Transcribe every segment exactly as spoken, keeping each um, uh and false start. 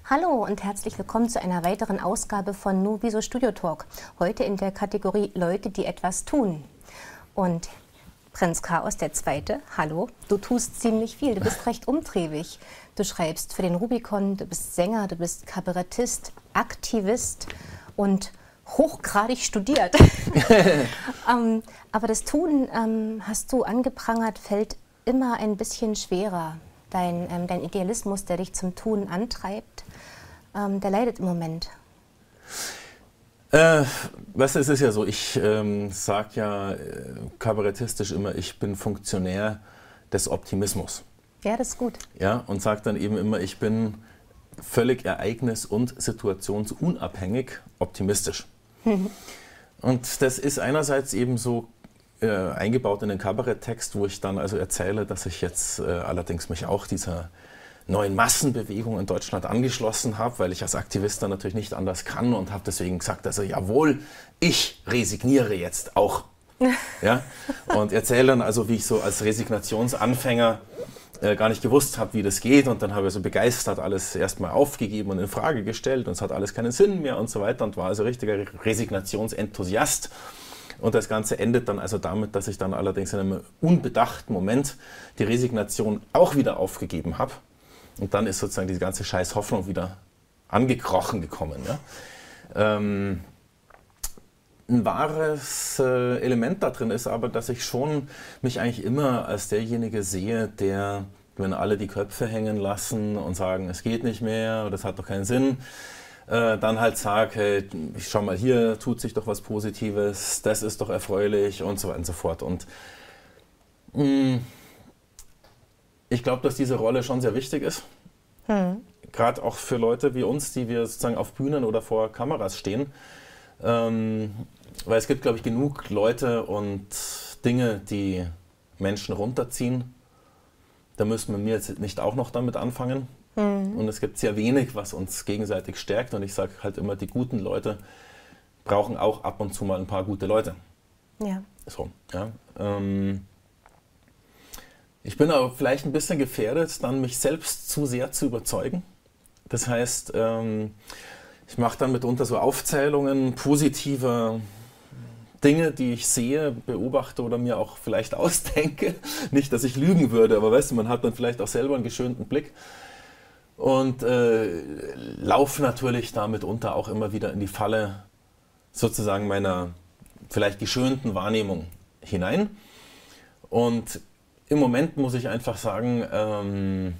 Hallo und herzlich willkommen zu einer weiteren Ausgabe von Nuviso Studio Talk. Heute in der Kategorie Leute, die etwas tun. Und Prinz Chaos der Zweite, hallo, du tust ziemlich viel, du bist recht umtriebig. Du schreibst für den Rubicon, du bist Sänger, du bist Kabarettist, Aktivist und hochgradig studiert. ähm, aber das Tun, ähm, hast du angeprangert, fällt immer ein bisschen schwerer. Dein, ähm, dein Idealismus, der dich zum Tun antreibt, ähm, der leidet im Moment. Äh, weißt du, es ist ja so, ich ähm, sage ja äh, kabarettistisch immer, ich bin Funktionär des Optimismus. Ja, das ist gut. Ja, und sage dann eben immer, ich bin völlig ereignis- und situationsunabhängig optimistisch. Und das ist einerseits eben so äh, eingebaut in den Kabaretttext, wo ich dann also erzähle, dass ich jetzt äh, allerdings mich auch dieser neuen Massenbewegung in Deutschland angeschlossen habe, weil ich als Aktivist dann natürlich nicht anders kann und habe deswegen gesagt, also jawohl, ich resigniere jetzt auch. Ja? Und erzähle dann also, wie ich so als Resignationsanfänger äh, gar nicht gewusst habe, wie das geht, und dann habe ich so begeistert alles erstmal aufgegeben und in Frage gestellt und es hat alles keinen Sinn mehr und so weiter und war also richtiger Resignationsenthusiast. Und das Ganze endet dann also damit, dass ich dann allerdings in einem unbedachten Moment die Resignation auch wieder aufgegeben habe. Und dann ist sozusagen diese ganze scheiß Hoffnung wieder angekrochen gekommen. Ja? Ähm, ein wahres äh, Element da drin ist aber, dass ich schon mich eigentlich immer als derjenige sehe, der, wenn alle die Köpfe hängen lassen und sagen, es geht nicht mehr oder es hat doch keinen Sinn, äh, dann halt sage, hey, schau mal, hier tut sich doch was Positives, das ist doch erfreulich und so weiter und so fort. Und mh, ich glaube, dass diese Rolle schon sehr wichtig ist. Hm. Gerade auch für Leute wie uns, die wir sozusagen auf Bühnen oder vor Kameras stehen. Ähm, weil es gibt, glaube ich, genug Leute und Dinge, die Menschen runterziehen. Da müssen wir jetzt nicht auch noch damit anfangen. Hm. Und es gibt sehr wenig, was uns gegenseitig stärkt. Und ich sage halt immer, die guten Leute brauchen auch ab und zu mal ein paar gute Leute. Ja. So, ja. Ähm, Ich bin aber vielleicht ein bisschen gefährdet, dann mich selbst zu sehr zu überzeugen. Das heißt, ähm, ich mache dann mitunter so Aufzählungen positiver Dinge, die ich sehe, beobachte oder mir auch vielleicht ausdenke. Nicht, dass ich lügen würde, aber weißt du, man hat dann vielleicht auch selber einen geschönten Blick. Und äh, laufe natürlich da mitunter auch immer wieder in die Falle sozusagen meiner vielleicht geschönten Wahrnehmung hinein. Und im Moment muss ich einfach sagen, ähm,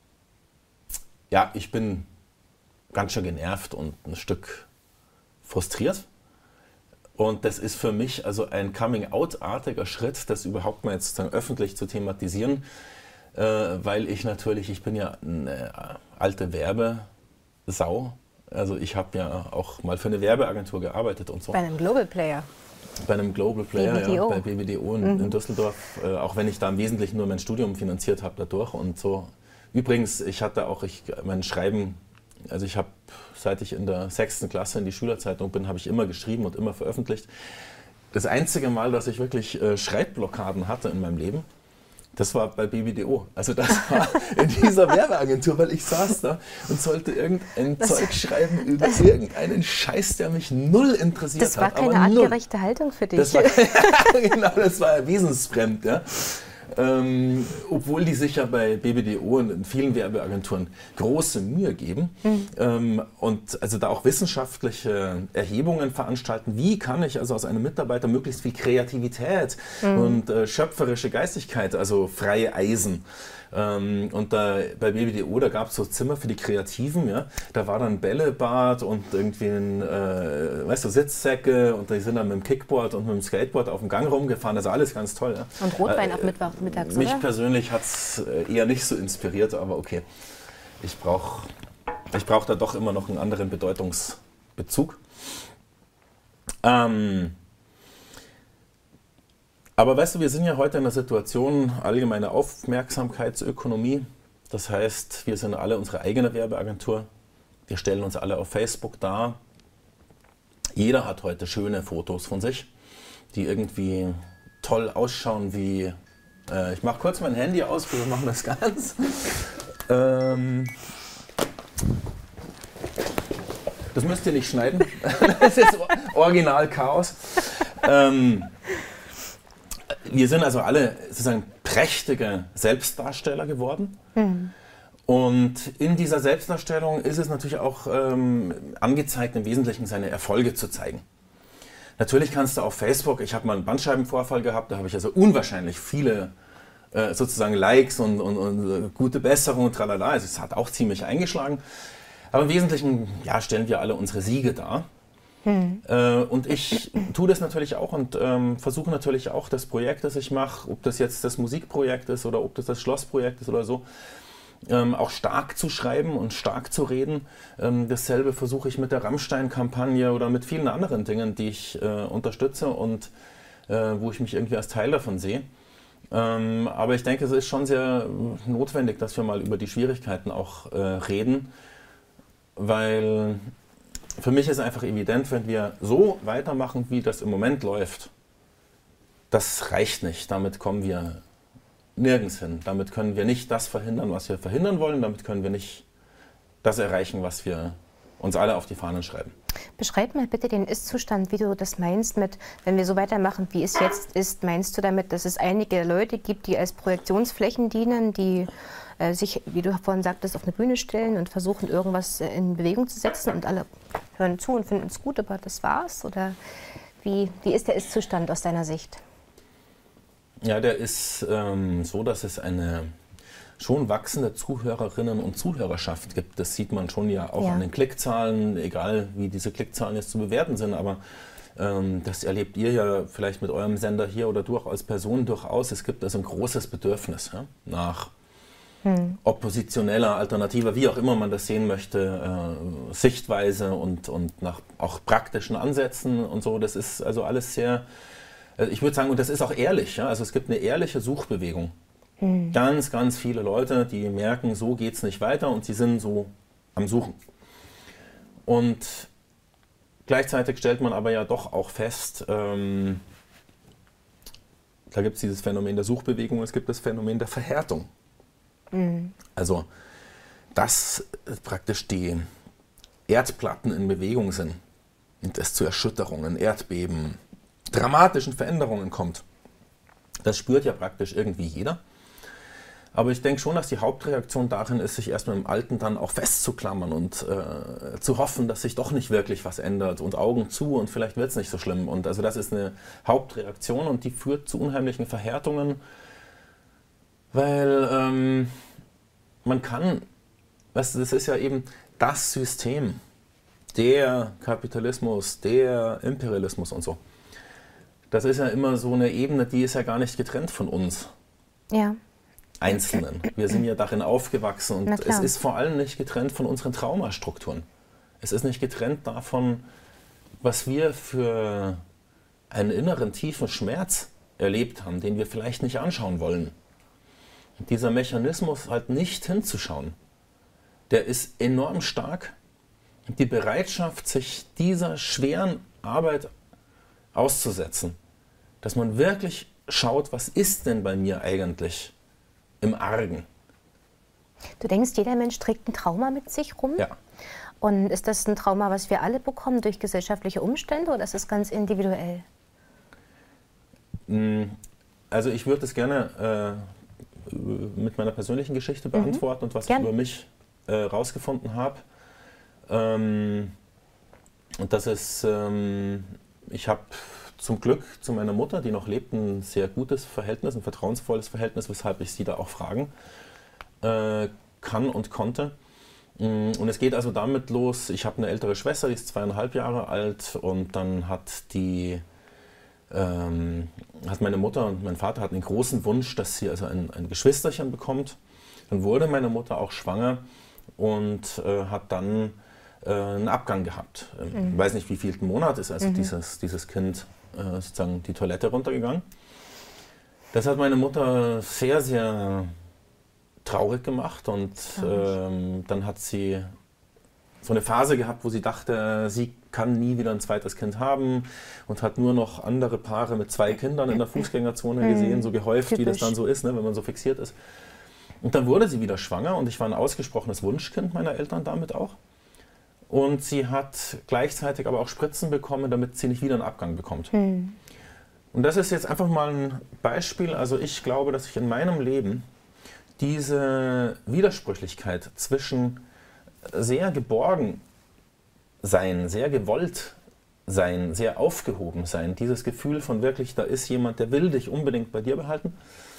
ja, ich bin ganz schön genervt und ein Stück frustriert. Und das ist für mich also ein Coming-out-artiger Schritt, das überhaupt mal jetzt sozusagen öffentlich zu thematisieren, äh, weil ich natürlich, ich bin ja eine alte Werbesau. Also ich habe ja auch mal für eine Werbeagentur gearbeitet und so. Bei einem Global Player. Bei einem Global Player, B B D O. ja, bei B B D O in, Mhm. in Düsseldorf, äh, auch wenn ich da im Wesentlichen nur mein Studium finanziert habe dadurch und so. Übrigens, ich hatte auch, ich, mein Schreiben, also ich habe, seit ich in der sechsten Klasse in die Schülerzeitung bin, habe ich immer geschrieben und immer veröffentlicht. Das einzige Mal, dass ich wirklich äh, Schreibblockaden hatte in meinem Leben, das war bei B B D O. Also das war in dieser Werbeagentur, weil ich saß da und sollte irgendein das, Zeug schreiben über irgendeinen Scheiß, der mich null interessiert hat. Das war hat, keine artgerechte Haltung für dich. Das war, genau, das war wesensfremd. Ja. Ähm, obwohl die sich ja bei B B D O und in vielen Werbeagenturen große Mühe geben mhm. ähm, und also da auch wissenschaftliche Erhebungen veranstalten, wie kann ich also aus einem Mitarbeiter möglichst viel Kreativität mhm. und äh, schöpferische Geistigkeit, also freie Eisen. Ähm, und da, bei B B D O, da gab es so Zimmer für die Kreativen, ja. Da war dann ein Bällebad und irgendwie ein, äh, weißt du, Sitzsäcke und die sind dann mit dem Kickboard und mit dem Skateboard auf dem Gang rumgefahren, also alles ganz toll. Ja. Und Rotwein äh, ab Mittwoch, mittags, Mich oder? persönlich hat es eher nicht so inspiriert, aber okay. Ich brauche ich brauch da doch immer noch einen anderen Bedeutungsbezug. Ähm, Aber weißt du, wir sind ja heute in einer Situation allgemeine Aufmerksamkeitsökonomie. Das heißt, wir sind alle unsere eigene Werbeagentur. Wir stellen uns alle auf Facebook dar. Jeder hat heute schöne Fotos von sich, die irgendwie toll ausschauen wie... Äh, ich mache kurz mein Handy aus, wir machen das ganz. ähm, Das müsst ihr nicht schneiden. Das ist original Chaos. Ähm, wir sind also alle sozusagen prächtige Selbstdarsteller geworden. Mhm. Und in dieser Selbstdarstellung ist es natürlich auch ähm, angezeigt, im Wesentlichen seine Erfolge zu zeigen. Natürlich kannst du auf Facebook, ich habe mal einen Bandscheibenvorfall gehabt, da habe ich also unwahrscheinlich viele äh, sozusagen Likes und, und, und gute Besserung und tralala. Also es hat auch ziemlich eingeschlagen. Aber im Wesentlichen ja, stellen wir alle unsere Siege dar. Hm. Äh, und ich tue das natürlich auch und ähm, versuche natürlich auch das Projekt, das ich mache, ob das jetzt das Musikprojekt ist oder ob das das Schlossprojekt ist oder so, Ähm, auch stark zu schreiben und stark zu reden. Ähm, dasselbe versuche ich mit der Rammstein-Kampagne oder mit vielen anderen Dingen, die ich äh, unterstütze und äh, wo ich mich irgendwie als Teil davon sehe. Ähm, aber ich denke, es ist schon sehr notwendig, dass wir mal über die Schwierigkeiten auch äh, reden, weil für mich ist einfach evident, wenn wir so weitermachen, wie das im Moment läuft, das reicht nicht. Damit kommen wir nirgends hin. Damit können wir nicht das verhindern, was wir verhindern wollen. Damit können wir nicht das erreichen, was wir uns alle auf die Fahnen schreiben. Beschreib mal bitte den Ist-Zustand, wie du das meinst mit, wenn wir so weitermachen, wie es jetzt ist. Meinst du damit, dass es einige Leute gibt, die als Projektionsflächen dienen, die äh, sich, wie du vorhin sagtest, auf eine Bühne stellen und versuchen, irgendwas äh, in Bewegung zu setzen und alle hören zu und finden es gut, aber das war's? Oder wie, wie ist der Ist-Zustand aus deiner Sicht? Ja, der ist ähm, so, dass es eine schon wachsende Zuhörerinnen und Zuhörerschaft gibt. Das sieht man schon ja auch ja. an den Klickzahlen, egal wie diese Klickzahlen jetzt zu bewerten sind, aber ähm, das erlebt ihr ja vielleicht mit eurem Sender hier oder du auch als Person durchaus. Es gibt also ein großes Bedürfnis ja, nach hm. oppositioneller, alternativer, wie auch immer man das sehen möchte, äh, Sichtweise und, und nach auch praktischen Ansätzen und so. Das ist also alles sehr... Ich würde sagen, und das ist auch ehrlich, ja? Also es gibt eine ehrliche Suchbewegung. Mhm. Ganz, ganz viele Leute, die merken, so geht es nicht weiter und sie sind so am Suchen. Und gleichzeitig stellt man aber ja doch auch fest, ähm, da gibt es dieses Phänomen der Suchbewegung, es gibt das Phänomen der Verhärtung. Mhm. Also, dass praktisch die Erdplatten in Bewegung sind und es zu Erschütterungen, Erdbeben, dramatischen Veränderungen kommt. Das spürt ja praktisch irgendwie jeder. Aber ich denke schon, dass die Hauptreaktion darin ist, sich erstmal im Alten dann auch festzuklammern und äh, zu hoffen, dass sich doch nicht wirklich was ändert und Augen zu und vielleicht wird es nicht so schlimm. Und also das ist eine Hauptreaktion und die führt zu unheimlichen Verhärtungen, weil ähm, man kann, weißt du, das ist ja eben das System, der Kapitalismus, der Imperialismus und so. Das ist ja immer so eine Ebene, die ist ja gar nicht getrennt von uns ja. Einzelnen. Wir sind ja darin aufgewachsen und es ist vor allem nicht getrennt von unseren Traumastrukturen. Es ist nicht getrennt davon, was wir für einen inneren tiefen Schmerz erlebt haben, den wir vielleicht nicht anschauen wollen. Und dieser Mechanismus halt nicht hinzuschauen, der ist enorm stark. Und die Bereitschaft, sich dieser schweren Arbeit auszusetzen, dass man wirklich schaut, was ist denn bei mir eigentlich im Argen. Du denkst, jeder Mensch trägt ein Trauma mit sich rum? Ja. Und ist das ein Trauma, was wir alle bekommen durch gesellschaftliche Umstände oder ist es ganz individuell? Also ich würde es gerne äh, mit meiner persönlichen Geschichte beantworten mhm. und was Gerne. ich über mich äh, rausgefunden habe. Ähm, und das ist... Ähm, Ich habe zum Glück zu meiner Mutter, die noch lebt, ein sehr gutes Verhältnis, ein vertrauensvolles Verhältnis, weshalb ich sie da auch fragen äh, kann und konnte. Und es geht also damit los, ich habe eine ältere Schwester, die ist zweieinhalb Jahre alt und dann hat die ähm, hat meine Mutter und mein Vater hatten den großen Wunsch, dass sie also ein, ein Geschwisterchen bekommt. Dann wurde meine Mutter auch schwanger und äh, hat dann einen Abgang gehabt. Ich mhm. weiß nicht, wie viel Monat ist also mhm. dieses, dieses Kind äh, sozusagen die Toilette runtergegangen. Das hat meine Mutter sehr, sehr traurig gemacht und ähm, dann hat sie so eine Phase gehabt, wo sie dachte, sie kann nie wieder ein zweites Kind haben und hat nur noch andere Paare mit zwei Kindern in der Fußgängerzone mhm. gesehen, so gehäuft, Typisch. wie das dann so ist, ne, wenn man so fixiert ist. Und dann wurde sie wieder schwanger und ich war ein ausgesprochenes Wunschkind meiner Eltern damit auch. Und sie hat gleichzeitig aber auch Spritzen bekommen, damit sie nicht wieder einen Abgang bekommt. Mhm. Und das ist jetzt einfach mal ein Beispiel. Also ich glaube, dass ich in meinem Leben diese Widersprüchlichkeit zwischen sehr geborgen sein, sehr gewollt sein, sehr aufgehoben sein, dieses Gefühl von wirklich, da ist jemand, der will dich unbedingt bei dir behalten,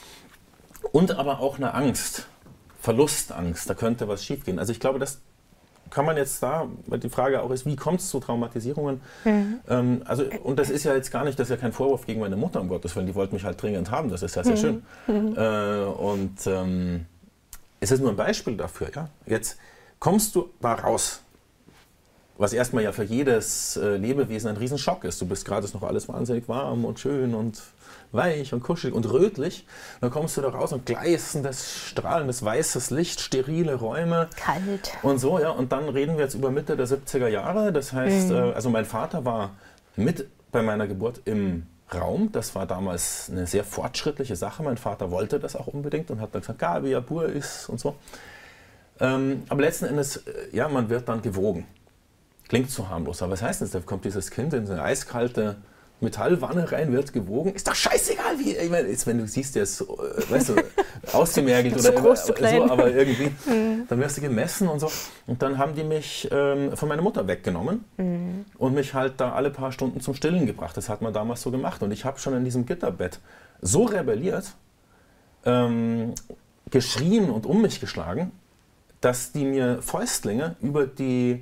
und aber auch eine Angst, Verlustangst, da könnte was schiefgehen. Also ich glaube, das kann man jetzt da, weil die Frage auch ist, wie kommt es zu Traumatisierungen? Mhm. Ähm, also, und das ist ja jetzt gar nicht, das ist ja kein Vorwurf gegen meine Mutter, um Gottes Willen, die wollte mich halt dringend haben, das ist ja sehr mhm. schön. Mhm. Äh, und ähm, es ist nur ein Beispiel dafür. Ja? Jetzt kommst du da raus, was erstmal ja für jedes äh, Lebewesen ein Riesenschock ist. Du bist gerade, ist noch alles wahnsinnig warm und schön und weich und kuschelig und rötlich. Dann kommst du da raus und gleißendes, strahlendes, weißes Licht, sterile Räume. Kalt. Und so, ja. Und dann reden wir jetzt über Mitte der siebziger Jahre. Das heißt, mhm. äh, also mein Vater war mit bei meiner Geburt im Raum. Das war damals eine sehr fortschrittliche Sache. Mein Vater wollte das auch unbedingt und hat dann gesagt, Gabi, ja, Bur ist und so. Ähm, aber letzten Endes, äh, ja, man wird dann gewogen. Klingt zu harmlos, aber was heißt das? Da kommt dieses Kind in so eine eiskalte Metallwanne rein, wird gewogen. Ist doch scheißegal, wie. Ich meine, jetzt, wenn du siehst, der ist so, weißt du, ausgemergelt oder groß, so, so, aber irgendwie, mhm. dann wirst du gemessen und so. Und dann haben die mich ähm, von meiner Mutter weggenommen mhm. und mich halt da alle paar Stunden zum Stillen gebracht. Das hat man damals so gemacht. Und ich habe schon in diesem Gitterbett so rebelliert, ähm, geschrien und um mich geschlagen, dass die mir Fäustlinge über die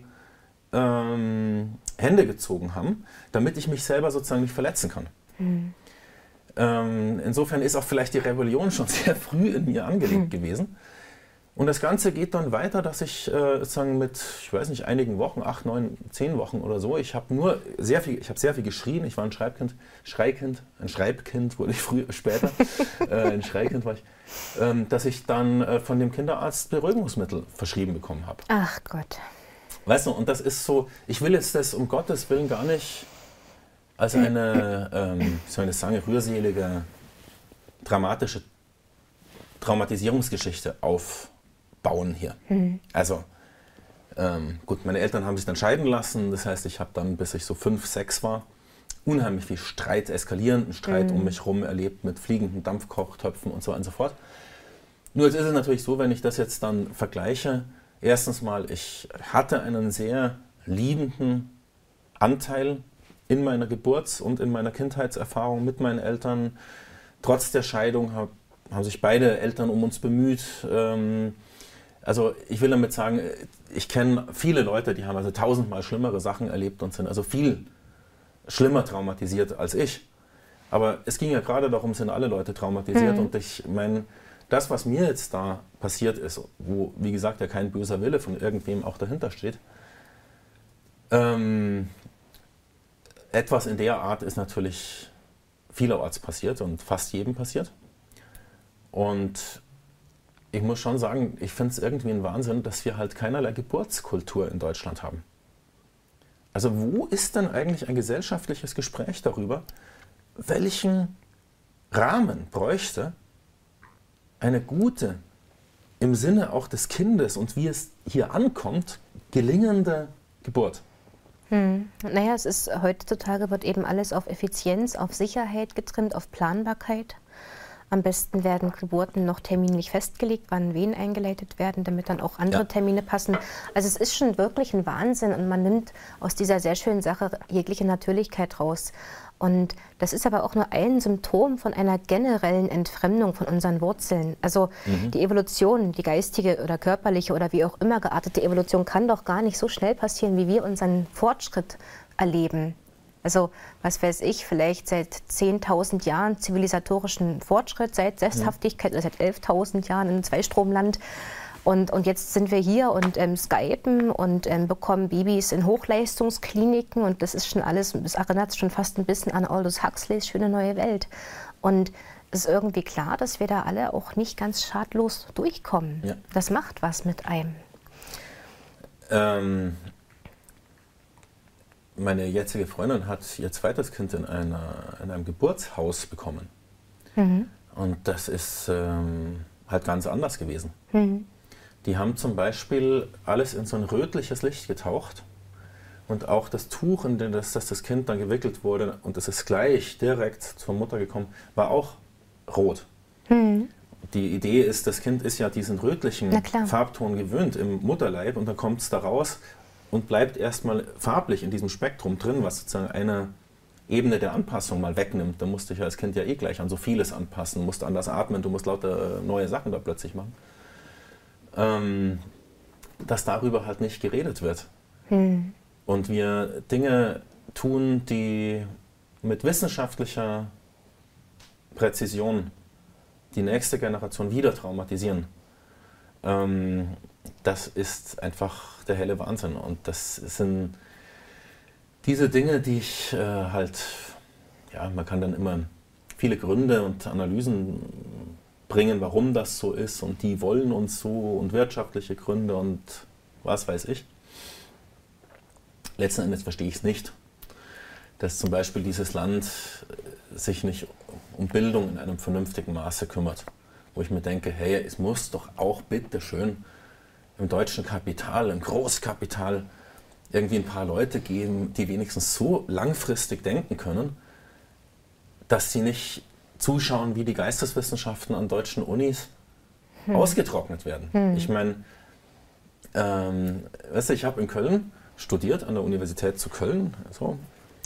Ähm, Hände gezogen haben, damit ich mich selber sozusagen nicht verletzen kann. Mhm. Ähm, insofern ist auch vielleicht die Rebellion schon sehr früh in mir angelegt mhm. gewesen. Und das Ganze geht dann weiter, dass ich äh, sozusagen mit, ich weiß nicht, einigen Wochen, acht, neun, zehn Wochen oder so, ich habe nur sehr viel, ich habe sehr viel geschrien, ich war ein Schreibkind, Schreikind, ein Schreibkind wurde ich früher, später, äh, ein Schreikind war ich, ähm, dass ich dann äh, von dem Kinderarzt Beruhigungsmittel verschrieben bekommen habe. Ach Gott. Weißt du, und das ist so, ich will jetzt das um Gottes Willen gar nicht als eine, ähm, wie soll ich das sagen, rührselige, dramatische Traumatisierungsgeschichte aufbauen hier. Mhm. Also, ähm, gut, meine Eltern haben sich dann scheiden lassen, das heißt, ich habe dann, bis ich so fünf, sechs war, unheimlich viel Streit, eskalierenden Streit mhm. um mich herum erlebt mit fliegenden Dampfkochtöpfen und so weiter und so fort. Nur jetzt ist es natürlich so, wenn ich das jetzt dann vergleiche, erstens mal, ich hatte einen sehr liebenden Anteil in meiner Geburts- und in meiner Kindheitserfahrung mit meinen Eltern. Trotz der Scheidung hab, haben sich beide Eltern um uns bemüht. Ähm, also ich will damit sagen, ich kenne viele Leute, die haben also tausendmal schlimmere Sachen erlebt und sind also viel schlimmer traumatisiert als ich. Aber es ging ja gerade darum, sind alle Leute traumatisiert mhm. und ich meine, das, was mir jetzt da passiert ist, wo, wie gesagt, ja kein böser Wille von irgendwem auch dahinter steht, ähm, etwas in der Art ist natürlich vielerorts passiert und fast jedem passiert. Und ich muss schon sagen, ich finde es irgendwie ein Wahnsinn, dass wir halt keinerlei Geburtskultur in Deutschland haben. Also wo ist denn eigentlich ein gesellschaftliches Gespräch darüber, welchen Rahmen bräuchte eine gute, im Sinne auch des Kindes und wie es hier ankommt, gelingende Geburt? Hm. Naja, es ist heutzutage wird eben alles auf Effizienz, auf Sicherheit getrimmt, auf Planbarkeit. Am besten werden Geburten noch terminlich festgelegt, wann wen eingeleitet werden, damit dann auch andere ja. Termine passen. Also es ist schon wirklich ein Wahnsinn und man nimmt aus dieser sehr schönen Sache jegliche Natürlichkeit raus. Und das ist aber auch nur ein Symptom von einer generellen Entfremdung von unseren Wurzeln. Also mhm. die Evolution, die geistige oder körperliche oder wie auch immer geartete Evolution kann doch gar nicht so schnell passieren, wie wir unseren Fortschritt erleben. Also was weiß ich, vielleicht seit zehntausend Jahren zivilisatorischen Fortschritt, seit Sesshaftigkeit oder seit elftausend Jahren in Zweistromland. Und, und jetzt sind wir hier und ähm, skypen und ähm, bekommen Babys in Hochleistungskliniken und das ist schon alles, das erinnert schon fast ein bisschen an Aldous Huxleys Schöne neue Welt. Und es ist irgendwie klar, dass wir da alle auch nicht ganz schadlos durchkommen. Ja. Das macht was mit einem. Ähm, meine jetzige Freundin hat ihr zweites Kind in, einer, in einem Geburtshaus bekommen. Mhm. Und das ist ähm, halt ganz anders gewesen. Mhm. Die haben zum Beispiel alles in so ein rötliches Licht getaucht Und auch das Tuch, in das, das das Kind dann gewickelt wurde, und es ist gleich direkt zur Mutter gekommen, war auch rot. Mhm. Die Idee ist, das Kind ist ja diesen rötlichen Farbton gewöhnt im Mutterleib und dann kommt es da raus und bleibt erstmal farblich in diesem Spektrum drin, was sozusagen eine Ebene der Anpassung mal wegnimmt. Da musste ich als Kind ja eh gleich an so vieles anpassen, musste anders atmen, du musst lauter neue Sachen da plötzlich machen. Ähm, dass darüber halt nicht geredet wird. Mhm. Und wir Dinge tun, die mit wissenschaftlicher Präzision die nächste Generation wieder traumatisieren. Ähm, das ist einfach der helle Wahnsinn. Und das sind diese Dinge, die ich äh, halt, ja, man kann dann immer viele Gründe und Analysen bringen, warum das so ist, und die wollen uns so, und wirtschaftliche Gründe und was weiß ich. Letzten Endes verstehe ich es nicht, dass zum Beispiel dieses Land sich nicht um Bildung in einem vernünftigen Maße kümmert. Wo ich mir denke, hey, es muss doch auch bitte schön im deutschen Kapital, im Großkapital, irgendwie ein paar Leute geben, die wenigstens so langfristig denken können, dass sie nicht zuschauen, wie die Geisteswissenschaften an deutschen Unis hm. ausgetrocknet werden. Hm. Ich meine, ähm, weißt du, ich habe in Köln studiert, an der Universität zu Köln, so,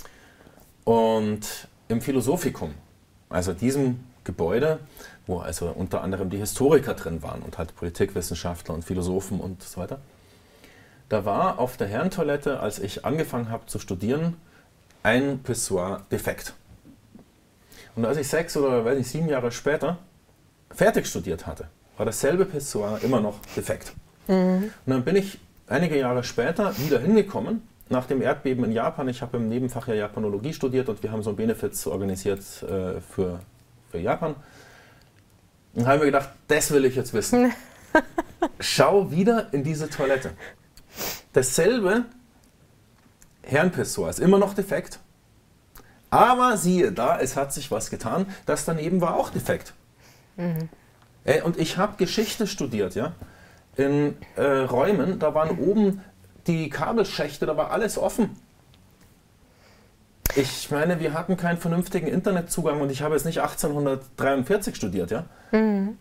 und im Philosophikum, also diesem Gebäude, wo also unter anderem die Historiker drin waren und halt Politikwissenschaftler und Philosophen und so weiter, da war auf der Herrentoilette, als ich angefangen habe zu studieren, ein Pissoir defekt. Und als ich sechs oder weiß nicht, sieben Jahre später fertig studiert hatte, war dasselbe Pissoir immer noch defekt. Mhm. Und dann bin ich einige Jahre später wieder hingekommen, nach dem Erdbeben in Japan. Ich habe im Nebenfach ja Japanologie studiert und wir haben so Benefits organisiert äh, für, für Japan. Und habe mir gedacht, das will ich jetzt wissen. Schau wieder in diese Toilette. Dasselbe Herrenpissoir ist immer noch defekt, aber siehe da, es hat sich was getan, das daneben war auch defekt. Mhm. Äh, und ich habe Geschichte studiert, ja. In äh, Räumen, da waren oben die Kabelschächte, da war alles offen. Ich meine, wir hatten keinen vernünftigen Internetzugang und ich habe jetzt nicht achtzehnhundertdreiundvierzig studiert, ja? Mhm.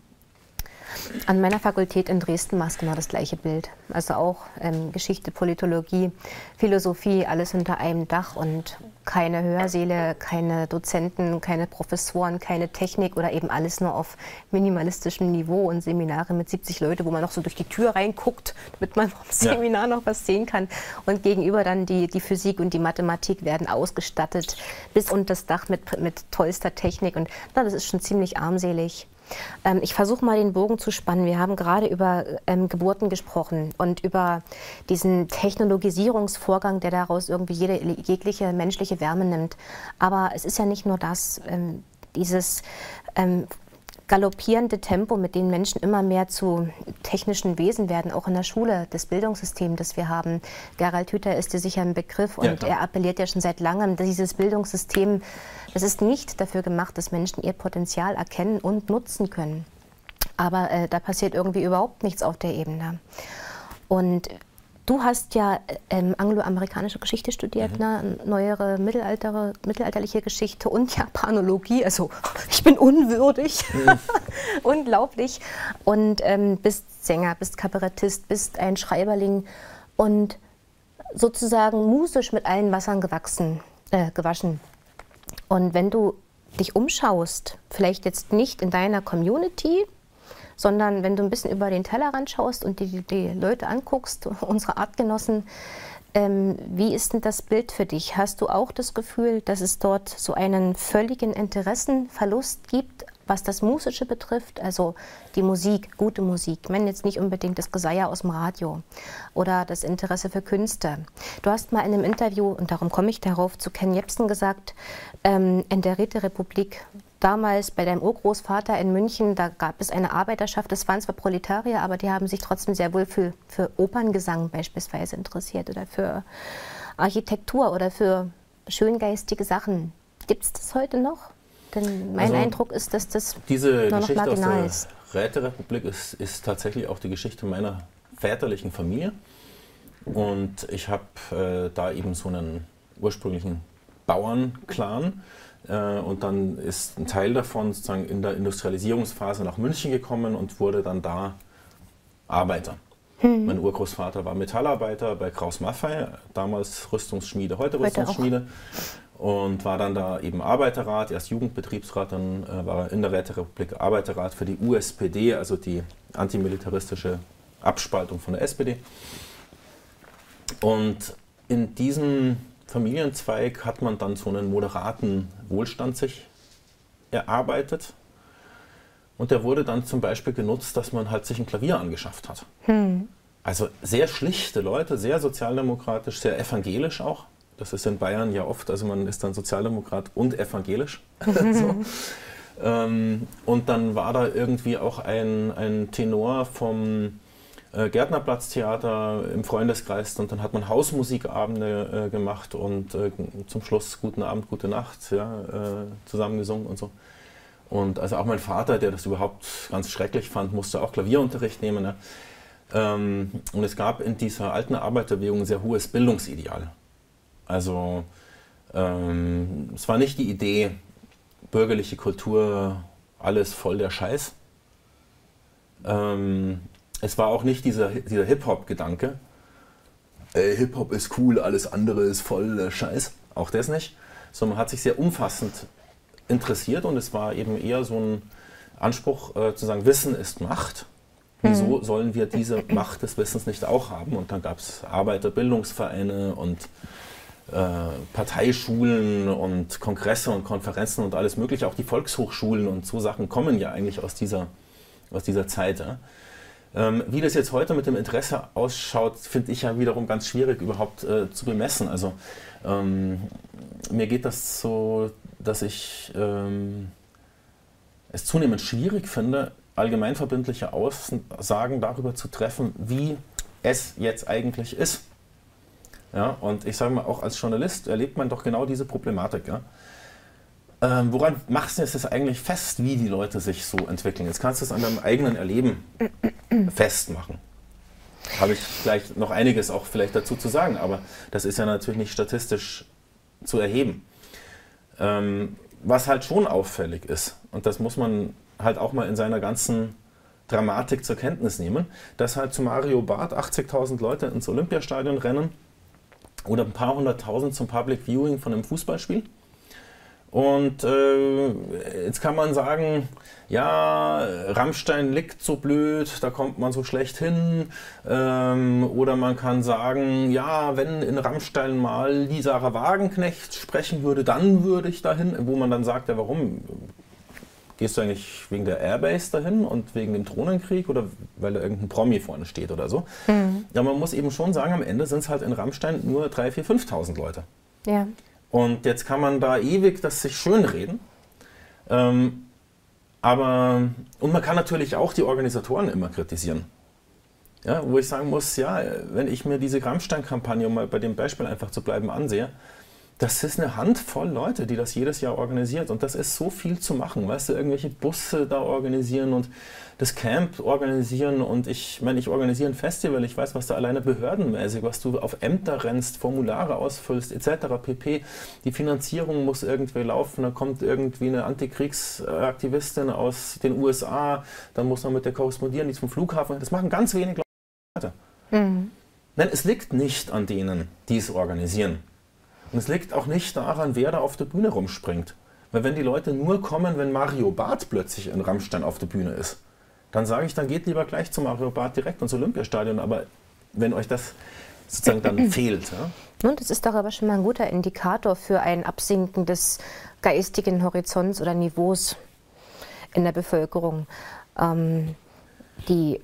An meiner Fakultät in Dresden war es genau das gleiche Bild. Also auch ähm, Geschichte, Politologie, Philosophie, alles unter einem Dach und keine Hörsäle, keine Dozenten, keine Professoren, keine Technik oder eben alles nur auf minimalistischem Niveau und Seminare mit siebzig Leuten, wo man noch so durch die Tür reinguckt, damit man vom Seminar ja. noch was sehen kann. Und gegenüber dann die, die Physik und die Mathematik werden ausgestattet bis unter das Dach mit, mit tollster Technik. Und na, das ist schon ziemlich armselig. Ähm, ich versuche mal den Bogen zu spannen. Wir haben gerade über ähm, Geburten gesprochen und über diesen Technologisierungsvorgang, der daraus irgendwie jede, jegliche menschliche Wärme nimmt. Aber es ist ja nicht nur das, ähm, dieses ähm, galoppierende Tempo, mit dem Menschen immer mehr zu technischen Wesen werden, auch in der Schule, das Bildungssystem, das wir haben. Gerald Hüther ist dir sicher ein Begriff und ja, er appelliert ja schon seit langem, dass dieses Bildungssystem, das ist nicht dafür gemacht, dass Menschen ihr Potenzial erkennen und nutzen können. Aber äh, da passiert irgendwie überhaupt nichts auf der Ebene. Und du hast ja ähm, angloamerikanische Geschichte studiert, mhm. ne? Neuere Mittelalter, mittelalterliche Geschichte und Japanologie. Also ich bin unwürdig, mhm. unglaublich. Und ähm, bist Sänger, bist Kabarettist, bist ein Schreiberling und sozusagen musisch mit allen Wassern gewachsen, äh, gewaschen. Und wenn du dich umschaust, vielleicht jetzt nicht in deiner Community, sondern wenn du ein bisschen über den Tellerrand schaust und die, die Leute anguckst, unsere Artgenossen, ähm, wie ist denn das Bild für dich? Hast du auch das Gefühl, dass es dort so einen völligen Interessenverlust gibt, was das Musische betrifft? Also die Musik, gute Musik. Ich meine jetzt nicht unbedingt das Geseier aus dem Radio oder das Interesse für Künste. Du hast mal in einem Interview, und darum komme ich darauf, zu Ken Jebsen gesagt, ähm, in der Räterepublik, damals bei deinem Urgroßvater in München, da gab es eine Arbeiterschaft, das waren zwar Proletarier, aber die haben sich trotzdem sehr wohl für, für Operngesang beispielsweise interessiert oder für Architektur oder für schöngeistige Sachen. Gibt es das heute noch? Denn mein also, Eindruck ist, dass das diese nur noch Geschichte marginal aus der Räterepublik ist, ist tatsächlich auch die Geschichte meiner väterlichen Familie. Und ich habe äh, da eben so einen ursprünglichen Bauernclan. Äh, und dann ist ein Teil davon sozusagen in der Industrialisierungsphase nach München gekommen und wurde dann da Arbeiter. Hm. Mein Urgroßvater war Metallarbeiter bei Krauss Maffei, damals Rüstungsschmiede, heute, heute Rüstungsschmiede. Auch. Und war dann da eben Arbeiterrat, erst Jugendbetriebsrat, dann äh, war er in der Räterepublik Arbeiterrat für die U S P D, also die antimilitaristische Abspaltung von der S P D. Und in diesem Familienzweig hat man dann so einen moderaten Wohlstand sich erarbeitet. Und der wurde dann zum Beispiel genutzt, dass man halt sich ein Klavier angeschafft hat. Hm. Also sehr schlichte Leute, sehr sozialdemokratisch, sehr evangelisch auch. Das ist in Bayern ja oft, also man ist dann Sozialdemokrat und evangelisch. so. ähm, und dann war da irgendwie auch ein, ein Tenor vom äh, Gärtnerplatztheater im Freundeskreis und dann hat man Hausmusikabende äh, gemacht und äh, zum Schluss Guten Abend, Gute Nacht ja, äh, zusammengesungen und so. Und also auch mein Vater, der das überhaupt ganz schrecklich fand, musste auch Klavierunterricht nehmen. Ne? Ähm, und es gab in dieser alten Arbeiterbewegung ein sehr hohes Bildungsideal. Also ähm, es war nicht die Idee, bürgerliche Kultur, alles voll der Scheiß. Ähm, es war auch nicht dieser, dieser Hip-Hop-Gedanke. Äh, Hip-Hop ist cool, alles andere ist voll der Scheiß. Auch das nicht. Sondern man hat sich sehr umfassend interessiert und es war eben eher so ein Anspruch äh, zu sagen, Wissen ist Macht. Wieso mhm. sollen wir diese Macht des Wissens nicht auch haben? Und dann gab es Arbeiterbildungsvereine und äh, Parteischulen und Kongresse und Konferenzen und alles mögliche. Auch die Volkshochschulen und so Sachen kommen ja eigentlich aus dieser, aus dieser Zeit. Ja? Ähm, wie das jetzt heute mit dem Interesse ausschaut, finde ich ja wiederum ganz schwierig überhaupt äh, zu bemessen. Also ähm, mir geht das so, dass ich ähm, es zunehmend schwierig finde, allgemeinverbindliche Aussagen darüber zu treffen, wie es jetzt eigentlich ist. Ja, und ich sage mal, auch als Journalist erlebt man doch genau diese Problematik. Ja? Ähm, woran machst du es eigentlich fest, wie die Leute sich so entwickeln? Jetzt kannst du es an deinem eigenen Erleben festmachen. Habe ich gleich noch einiges auch vielleicht dazu zu sagen, aber das ist ja natürlich nicht statistisch zu erheben. Ähm, was halt schon auffällig ist, und das muss man halt auch mal in seiner ganzen Dramatik zur Kenntnis nehmen, dass halt zu Mario Barth achtzigtausend Leute ins Olympiastadion rennen oder ein paar hunderttausend zum Public Viewing von einem Fußballspiel. Und äh, jetzt kann man sagen, ja, Rammstein liegt so blöd, da kommt man so schlecht hin. Ähm, oder man kann sagen, ja, wenn in Rammstein mal die Sarah Wagenknecht sprechen würde, dann würde ich dahin. Wo man dann sagt, ja, warum? Gehst du eigentlich wegen der Airbase dahin und wegen dem Drohnenkrieg oder weil da irgendein Promi vorne steht oder so? Mhm. Ja, man muss eben schon sagen, am Ende sind es halt in Rammstein nur dreitausend, viertausend, fünftausend Leute. Ja. Und jetzt kann man da ewig das sich schönreden. Ähm, aber, und man kann natürlich auch die Organisatoren immer kritisieren. Ja, wo ich sagen muss, ja, wenn ich mir diese Rammstein-Kampagne, um mal bei dem Beispiel einfach zu bleiben, ansehe, das ist eine Handvoll Leute, die das jedes Jahr organisiert. Und das ist so viel zu machen. Weißt du, irgendwelche Busse da organisieren und das Camp organisieren. Und ich meine, ich organisiere ein Festival. Ich weiß, was da alleine behördenmäßig, was du auf Ämter rennst, Formulare ausfüllst, et cetera pp. Die Finanzierung muss irgendwie laufen. Da kommt irgendwie eine Antikriegsaktivistin aus den U S A. Dann muss man mit der korrespondieren, die zum Flughafen. Das machen ganz wenige Leute. Mhm. Nein, es liegt nicht an denen, die es organisieren. Und es liegt auch nicht daran, wer da auf der Bühne rumspringt. Weil wenn die Leute nur kommen, wenn Mario Barth plötzlich in Rammstein auf der Bühne ist, dann sage ich, dann geht lieber gleich zu Mario Barth direkt ins Olympiastadion. Aber wenn euch das sozusagen dann fehlt. Ja? Und das ist doch aber schon mal ein guter Indikator für ein Absinken des geistigen Horizonts oder Niveaus in der Bevölkerung. Ähm, die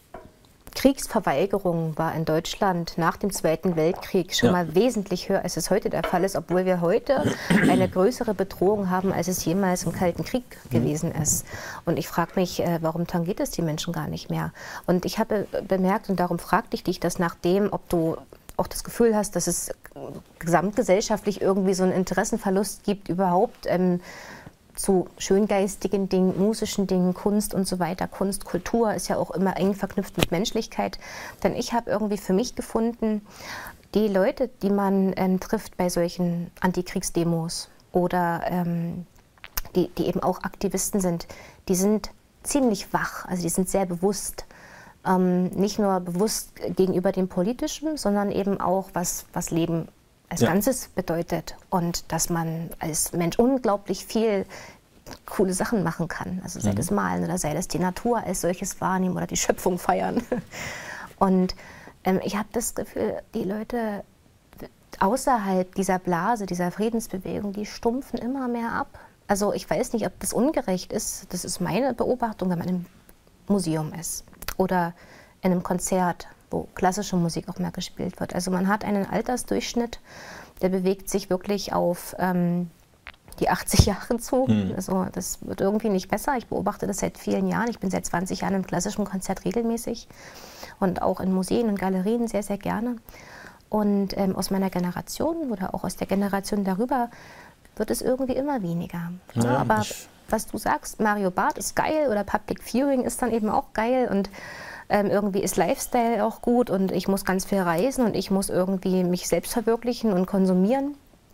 Kriegsverweigerung war in Deutschland nach dem Zweiten Weltkrieg schon ja. mal wesentlich höher, als es heute der Fall ist, obwohl wir heute eine größere Bedrohung haben, als es jemals im Kalten Krieg gewesen ist. Und ich frage mich, warum tangiert es die Menschen gar nicht mehr? Und ich habe bemerkt, und darum fragte ich dich das nach dem, ob du auch das Gefühl hast, dass es gesamtgesellschaftlich irgendwie so einen Interessenverlust gibt, überhaupt ähm, zu schöngeistigen Dingen, musischen Dingen, Kunst und so weiter. Kunst, Kultur ist ja auch immer eng verknüpft mit Menschlichkeit. Denn ich habe irgendwie für mich gefunden, die Leute, die man ähm, trifft bei solchen Antikriegsdemos oder ähm, die, die eben auch Aktivisten sind, die sind ziemlich wach, also die sind sehr bewusst. Ähm, nicht nur bewusst gegenüber dem Politischen, sondern eben auch, was, was Leben als ja. Ganzes bedeutet und dass man als Mensch unglaublich viel coole Sachen machen kann. Also sei mhm. das Malen oder sei das die Natur als solches wahrnehmen oder die Schöpfung feiern. Und ähm, ich habe das Gefühl, die Leute außerhalb dieser Blase, dieser Friedensbewegung, die stumpfen immer mehr ab. Also ich weiß nicht, ob das ungerecht ist. Das ist meine Beobachtung, wenn man im Museum ist oder in einem Konzert, wo klassische Musik auch mehr gespielt wird. Also man hat einen Altersdurchschnitt, der bewegt sich wirklich auf ähm, die achtzig Jahre zu. Mhm. Also das wird irgendwie nicht besser. Ich beobachte das seit vielen Jahren. Ich bin seit zwanzig Jahren im klassischen Konzert regelmäßig und auch in Museen und Galerien sehr, sehr gerne. Und ähm, aus meiner Generation oder auch aus der Generation darüber wird es irgendwie immer weniger. Ja, ja, aber was du sagst, Mario Barth ist geil oder Public Viewing ist dann eben auch geil und ähm, irgendwie ist Lifestyle auch gut und ich muss ganz viel reisen und ich muss irgendwie mich selbst verwirklichen und konsumieren.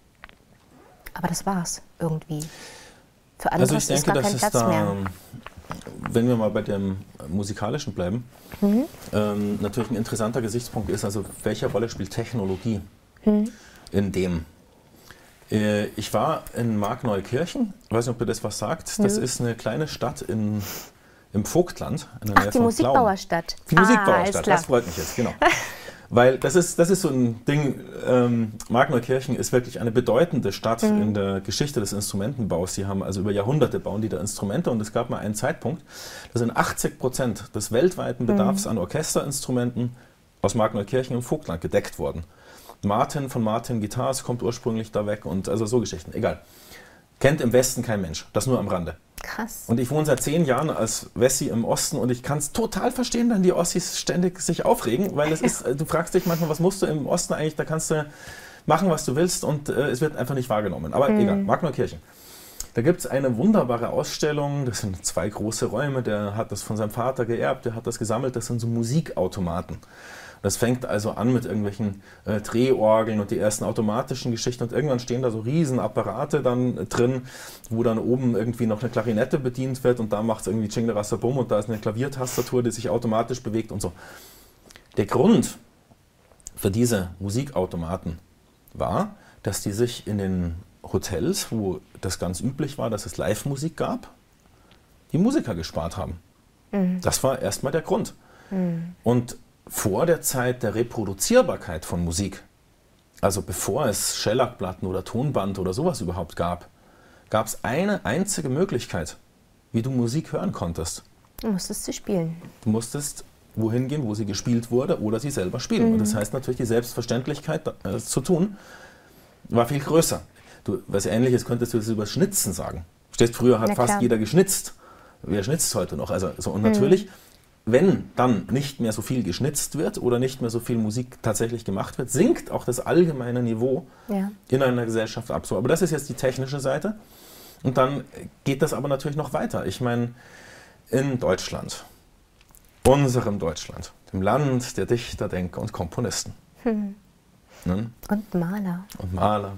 Aber das war's irgendwie. Für anderes also ich denke, ist gar kein Platz da, mehr. Wenn wir mal bei dem Musikalischen bleiben, mhm. ähm, natürlich ein interessanter Gesichtspunkt ist, also welche Rolle spielt Technologie mhm. in dem? Äh, ich war in Markneukirchen, ich weiß nicht, ob ihr das was sagt, das mhm. ist eine kleine Stadt in, im Vogtland. In der Ach, Nähe die von Musikbauerstadt. Die ah, Musikbauerstadt, das freut mich jetzt, genau. Weil das ist, das ist so ein Ding, ähm, Markneukirchen ist wirklich eine bedeutende Stadt mhm. in der Geschichte des Instrumentenbaus. Sie haben also über Jahrhunderte bauen die da Instrumente und es gab mal einen Zeitpunkt, da sind achtzig Prozent des weltweiten Bedarfs mhm. an Orchesterinstrumenten aus Markneukirchen im Vogtland gedeckt worden. Martin von Martin Guitars kommt ursprünglich da weg und also so Geschichten, egal. Kennt im Westen kein Mensch, das nur am Rande. Krass. Und ich wohne seit zehn Jahren als Wessi im Osten und ich kann es total verstehen, wenn die Ossis ständig sich aufregen, weil es ist, du fragst dich manchmal, was musst du im Osten eigentlich, da kannst du machen, was du willst und äh, es wird einfach nicht wahrgenommen. Aber mhm. egal, Markneukirchen. Da gibt es eine wunderbare Ausstellung, das sind zwei große Räume, der hat das von seinem Vater geerbt, der hat das gesammelt, das sind so Musikautomaten. Das fängt also an mit irgendwelchen äh, Drehorgeln und die ersten automatischen Geschichten und irgendwann stehen da so riesen Apparate dann äh, drin, wo dann oben irgendwie noch eine Klarinette bedient wird und da macht es irgendwie Tschinglerasserbum und da ist eine Klaviertastatur, die sich automatisch bewegt und so. Der Grund für diese Musikautomaten war, dass die sich in den Hotels, wo das ganz üblich war, dass es Live-Musik gab, die Musiker gespart haben. Mhm. Das war erstmal der Grund. Mhm. Und vor der Zeit der Reproduzierbarkeit von Musik, also bevor es Schellackplatten oder Tonband oder sowas überhaupt gab, gab es eine einzige Möglichkeit, wie du Musik hören konntest. Du musstest sie spielen. Du musstest wohin gehen, wo sie gespielt wurde oder sie selber spielen. Mhm. Und das heißt natürlich, die Selbstverständlichkeit äh, zu tun, war viel größer. Du, was Ähnliches könntest du das über Schnitzen sagen. Stehst, früher hat fast jeder geschnitzt. Wer schnitzt heute noch? Also, so, und mhm. natürlich, wenn dann nicht mehr so viel geschnitzt wird oder nicht mehr so viel Musik tatsächlich gemacht wird, sinkt auch das allgemeine Niveau ja. in einer Gesellschaft ab. So, aber das ist jetzt die technische Seite. Und dann geht das aber natürlich noch weiter. Ich meine, in Deutschland, unserem Deutschland, dem Land der Dichter, Denker und Komponisten. Hm. Ne? Und Maler. Und Maler.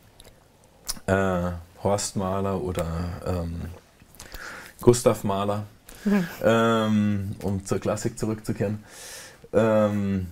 Äh, Horst Mahler oder ähm, Gustav Mahler. Mhm. Ähm, um zur Klassik zurückzukehren. Ähm,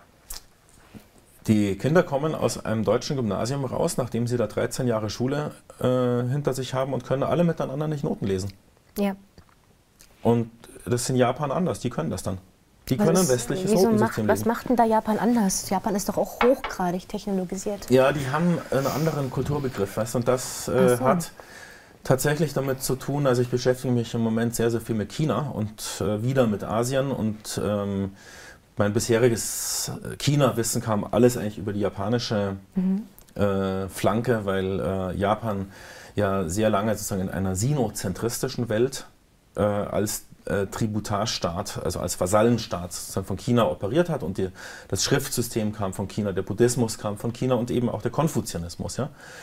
die Kinder kommen aus einem deutschen Gymnasium raus, nachdem sie da dreizehn Jahre Schule äh, hinter sich haben und können alle miteinander nicht Noten lesen. Ja. Und das ist in Japan anders, die können das dann. Die was können ein westliches Notensystem lesen. Was macht denn da Japan anders? Japan ist doch auch hochgradig technologisiert. Ja, die haben einen anderen Kulturbegriff, weißt, und das äh, so. hat tatsächlich damit zu tun, also ich beschäftige mich im Moment sehr, sehr viel mit China und äh, wieder mit Asien und ähm, mein bisheriges China-Wissen kam alles eigentlich über die japanische mhm. äh, Flanke, weil äh, Japan ja sehr lange sozusagen in einer sinozentristischen Welt äh, als äh, Tributarstaat, also als Vasallenstaat sozusagen von China operiert hat und die, das Schriftsystem kam von China, der Buddhismus kam von China und eben auch der Konfuzianismus, ja.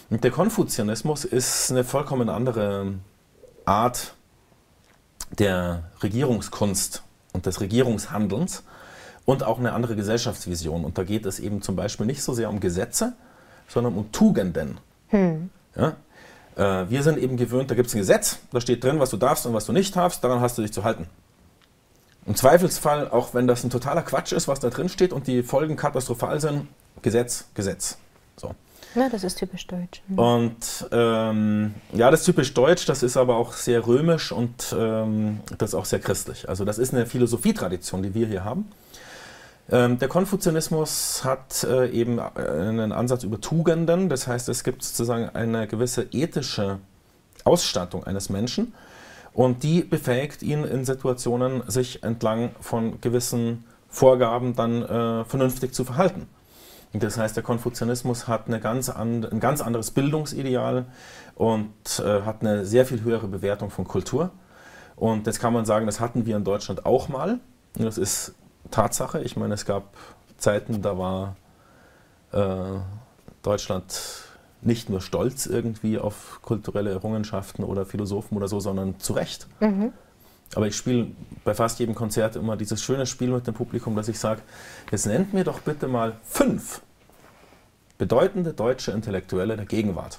Und der Konfuzianismus ist eine vollkommen andere Art der Regierungskunst und des Regierungshandelns und auch eine andere Gesellschaftsvision. Und da geht es eben zum Beispiel nicht so sehr um Gesetze, sondern um Tugenden. Hm. Ja? Äh, wir sind eben gewöhnt, da gibt es ein Gesetz, da steht drin, was du darfst und was du nicht darfst, daran hast du dich zu halten. Im Zweifelsfall, auch wenn das ein totaler Quatsch ist, was da drin steht und die Folgen katastrophal sind, Gesetz, Gesetz. So. Ja, das ist typisch deutsch. Mhm. Und ähm, ja, das ist typisch deutsch, das ist aber auch sehr römisch und ähm, das ist auch sehr christlich. Also das ist eine Philosophietradition, die wir hier haben. Ähm, der Konfuzianismus hat äh, eben einen Ansatz über Tugenden, das heißt, es gibt sozusagen eine gewisse ethische Ausstattung eines Menschen und die befähigt ihn in Situationen, sich entlang von gewissen Vorgaben dann äh, vernünftig zu verhalten. Das heißt, der Konfuzianismus hat eine ganz and, ein ganz anderes Bildungsideal und äh, hat eine sehr viel höhere Bewertung von Kultur. Und jetzt kann man sagen, das hatten wir in Deutschland auch mal. Und das ist Tatsache. Ich meine, es gab Zeiten, da war äh, Deutschland nicht nur stolz irgendwie auf kulturelle Errungenschaften oder Philosophen oder so, sondern zu Recht. Mhm. Aber ich spiele bei fast jedem Konzert immer dieses schöne Spiel mit dem Publikum, dass ich sage, jetzt nennt mir doch bitte mal fünf bedeutende deutsche Intellektuelle der Gegenwart.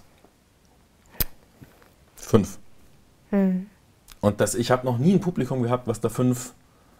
Fünf. Hm. Und das, ich habe noch nie ein Publikum gehabt, was da fünf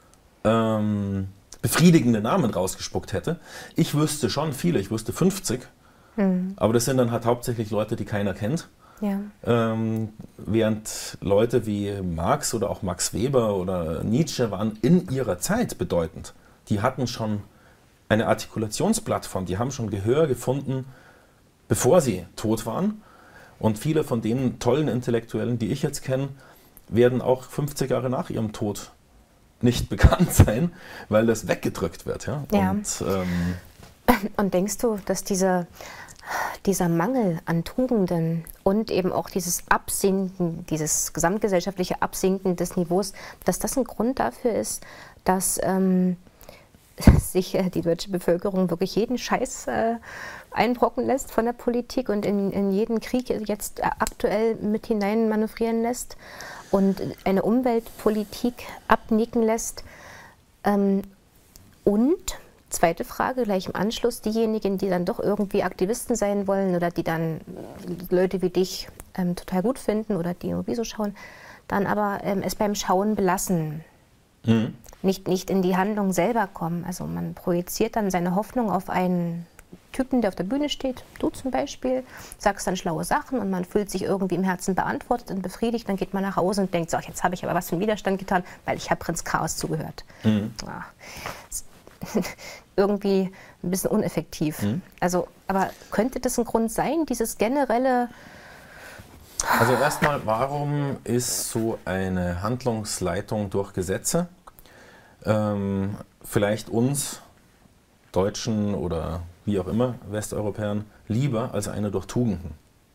ähm, befriedigende Namen rausgespuckt hätte. Ich wüsste schon viele, ich wüsste fünfzig, hm. aber das sind dann halt hauptsächlich Leute, die keiner kennt. Ja. Ähm, während Leute wie Marx oder auch Max Weber oder Nietzsche waren in ihrer Zeit bedeutend. Die hatten schon eine Artikulationsplattform, die haben schon Gehör gefunden, bevor sie tot waren. Und viele von den tollen Intellektuellen, die ich jetzt kenne, werden auch fünfzig Jahre nach ihrem Tod nicht bekannt sein, weil das weggedrückt wird. Ja? Ja. Und, ähm, Und denkst du, dass diese dieser Mangel an Tugenden und eben auch dieses Absinken, dieses gesamtgesellschaftliche Absinken des Niveaus, dass das ein Grund dafür ist, dass ähm, sich äh, die deutsche Bevölkerung wirklich jeden Scheiß äh, einbrocken lässt von der Politik und in, in jeden Krieg jetzt äh, aktuell mit hinein manövrieren lässt und eine Umweltpolitik abnicken lässt. Ähm, und zweite Frage, gleich im Anschluss, diejenigen, die dann doch irgendwie Aktivisten sein wollen oder die dann Leute wie dich ähm, total gut finden oder die nur so schauen, dann aber ähm, es beim Schauen belassen. Mhm. Nicht, nicht in die Handlung selber kommen. Also man projiziert dann seine Hoffnung auf einen Typen, der auf der Bühne steht, du zum Beispiel, sagst dann schlaue Sachen und man fühlt sich irgendwie im Herzen beantwortet und befriedigt, dann geht man nach Hause und denkt, so, jetzt habe ich aber was für einen Widerstand getan, weil ich habe Prinz Chaos zugehört. Mhm. Ja. Irgendwie ein bisschen uneffektiv. Mhm. Also, aber könnte das ein Grund sein, dieses generelle... Also erstmal, warum ist so eine Handlungsleitung durch Gesetze ähm, vielleicht uns Deutschen oder wie auch immer Westeuropäern lieber als eine durch Tugenden?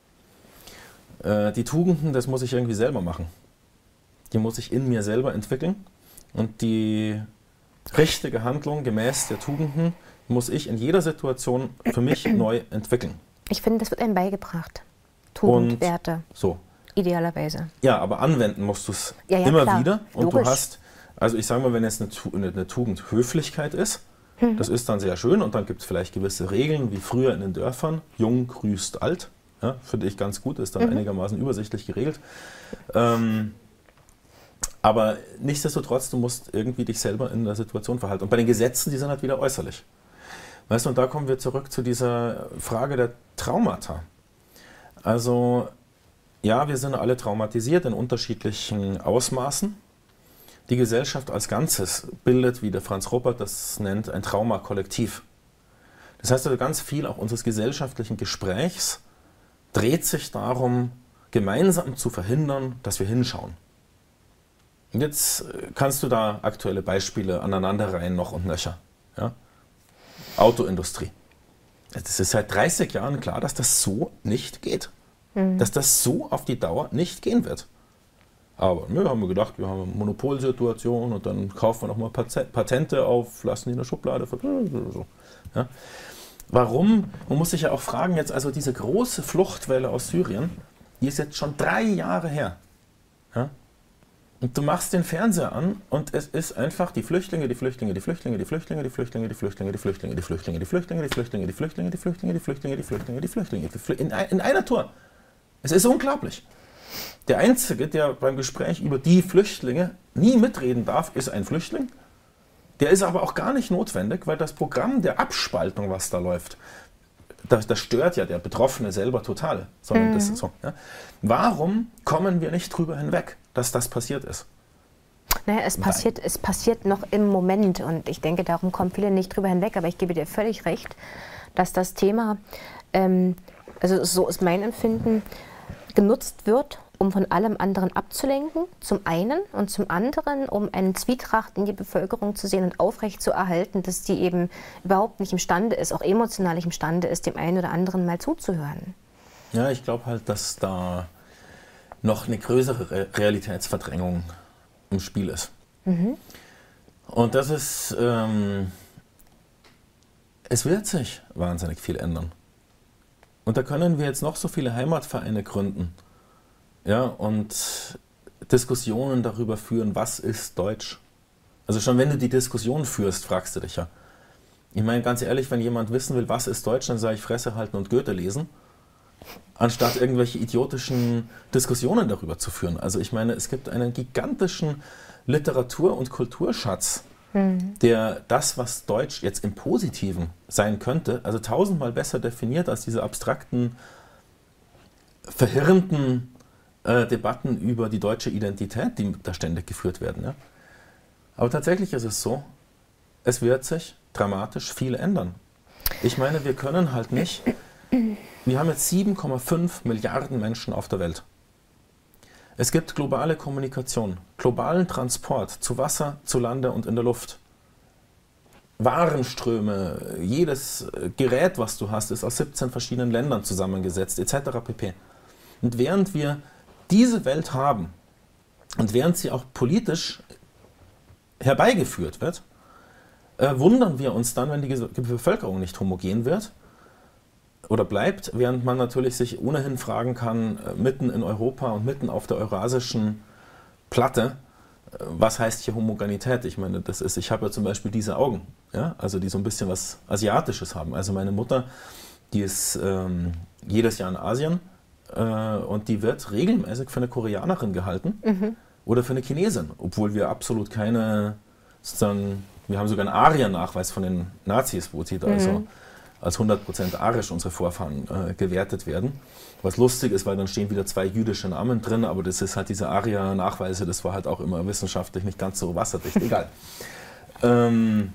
Äh, die Tugenden, das muss ich irgendwie selber machen. Die muss ich in mir selber entwickeln und die richtige Handlung gemäß der Tugenden muss ich in jeder Situation für mich neu entwickeln. Ich finde, das wird einem beigebracht. Tugendwerte. So. Idealerweise. Ja, aber anwenden musst du es ja, ja, immer klar. wieder. Und Logisch. du hast, also ich sage mal, wenn jetzt eine, eine Tugend Höflichkeit ist, mhm. das ist dann sehr schön und dann gibt es vielleicht gewisse Regeln, wie früher in den Dörfern, jung grüßt alt. Ja, finde ich ganz gut, ist dann mhm. einigermaßen übersichtlich geregelt. Ähm, aber nichtsdestotrotz, du musst irgendwie dich selber in der Situation verhalten. Und bei den Gesetzen, die sind halt wieder äußerlich. Weißt du, und da kommen wir zurück zu dieser Frage der Traumata. Also, ja, wir sind alle traumatisiert in unterschiedlichen Ausmaßen. Die Gesellschaft als Ganzes bildet, wie der Franz Ruppert das nennt, ein Traumakollektiv. Das heißt also, ganz viel auch unseres gesellschaftlichen Gesprächs dreht sich darum, gemeinsam zu verhindern, dass wir hinschauen. Und jetzt kannst du da aktuelle Beispiele aneinanderreihen, noch und nöcher. Ja? Autoindustrie. Es ist seit dreißig Jahren klar, dass das so nicht geht. Mhm. Dass das so auf die Dauer nicht gehen wird. Aber wir haben gedacht, wir haben eine Monopolsituation und dann kaufen wir nochmal Patente auf, lassen die in der Schublade. So. Ja? Warum? Man muss sich ja auch fragen, jetzt also diese große Fluchtwelle aus Syrien, die ist jetzt schon drei Jahre her. Ja? Und du machst den Fernseher an und es ist einfach die Flüchtlinge, die Flüchtlinge, die Flüchtlinge, die Flüchtlinge, die Flüchtlinge, die Flüchtlinge, die Flüchtlinge, die Flüchtlinge, die Flüchtlinge, die Flüchtlinge, die Flüchtlinge, die Flüchtlinge, die Flüchtlinge, die Flüchtlinge, die Flüchtlinge, die Flüchtlinge, in einer Tour. Es ist unglaublich. Der Einzige, der beim Gespräch über die Flüchtlinge nie mitreden darf, ist ein Flüchtling. Der ist aber auch gar nicht notwendig, weil das Programm der Abspaltung, was da läuft, das, das stört ja der Betroffene selber total. Sondern mhm. das ist so, ja. Warum kommen wir nicht drüber hinweg, dass das passiert ist? Naja, es passiert, es passiert noch im Moment und ich denke, darum kommen viele nicht drüber hinweg, aber ich gebe dir völlig recht, dass das Thema, ähm, also so ist mein Empfinden, genutzt wird, um von allem anderen abzulenken, zum einen, und zum anderen, um eine Zwietracht in die Bevölkerung zu sehen und aufrecht zu erhalten, dass die eben überhaupt nicht imstande ist, auch emotional nicht imstande ist, dem einen oder anderen mal zuzuhören. Ja, ich glaube halt, dass da noch eine größere Re Realitätsverdrängung im Spiel ist. Mhm. Und das ist, ähm, es wird sich wahnsinnig viel ändern. Und da können wir jetzt noch so viele Heimatvereine gründen. Ja, und Diskussionen darüber führen, was ist Deutsch? Also schon wenn du die Diskussion führst, fragst du dich ja. Ich meine, ganz ehrlich, wenn jemand wissen will, was ist Deutsch, dann sage ich Fresse halten und Goethe lesen, anstatt irgendwelche idiotischen Diskussionen darüber zu führen. Also ich meine, es gibt einen gigantischen Literatur- und Kulturschatz, mhm. der das, was Deutsch jetzt im Positiven sein könnte, also tausendmal besser definiert als diese abstrakten, verhirnten Debatten über die deutsche Identität, die da ständig geführt werden. Ja? Aber tatsächlich ist es so, es wird sich dramatisch viel ändern. Ich meine, wir können halt nicht, wir haben jetzt sieben Komma fünf Milliarden Menschen auf der Welt. Es gibt globale Kommunikation, globalen Transport zu Wasser, zu Lande und in der Luft. Warenströme, jedes Gerät, was du hast, ist aus siebzehn verschiedenen Ländern zusammengesetzt, et cetera pp. Und während wir diese Welt haben und während sie auch politisch herbeigeführt wird, äh, wundern wir uns dann, wenn die Bevölkerung nicht homogen wird oder bleibt, während man natürlich sich ohnehin fragen kann, äh, mitten in Europa und mitten auf der eurasischen Platte, äh, was heißt hier Homogenität? Ich meine, das ist, ich habe ja zum Beispiel diese Augen, ja, also die so ein bisschen was Asiatisches haben. Also meine Mutter, die ist ähm, jedes Jahr in Asien, und die wird regelmäßig für eine Koreanerin gehalten mhm. oder für eine Chinesin, obwohl wir absolut keine, sozusagen, wir haben sogar einen Arya-Nachweis von den Nazis, wo sie da mhm. also als hundert Prozent arisch unsere Vorfahren äh, gewertet werden. Was lustig ist, weil dann stehen wieder zwei jüdische Namen drin, aber das ist halt diese Arya-Nachweise, das war halt auch immer wissenschaftlich nicht ganz so wasserdicht, egal. ähm,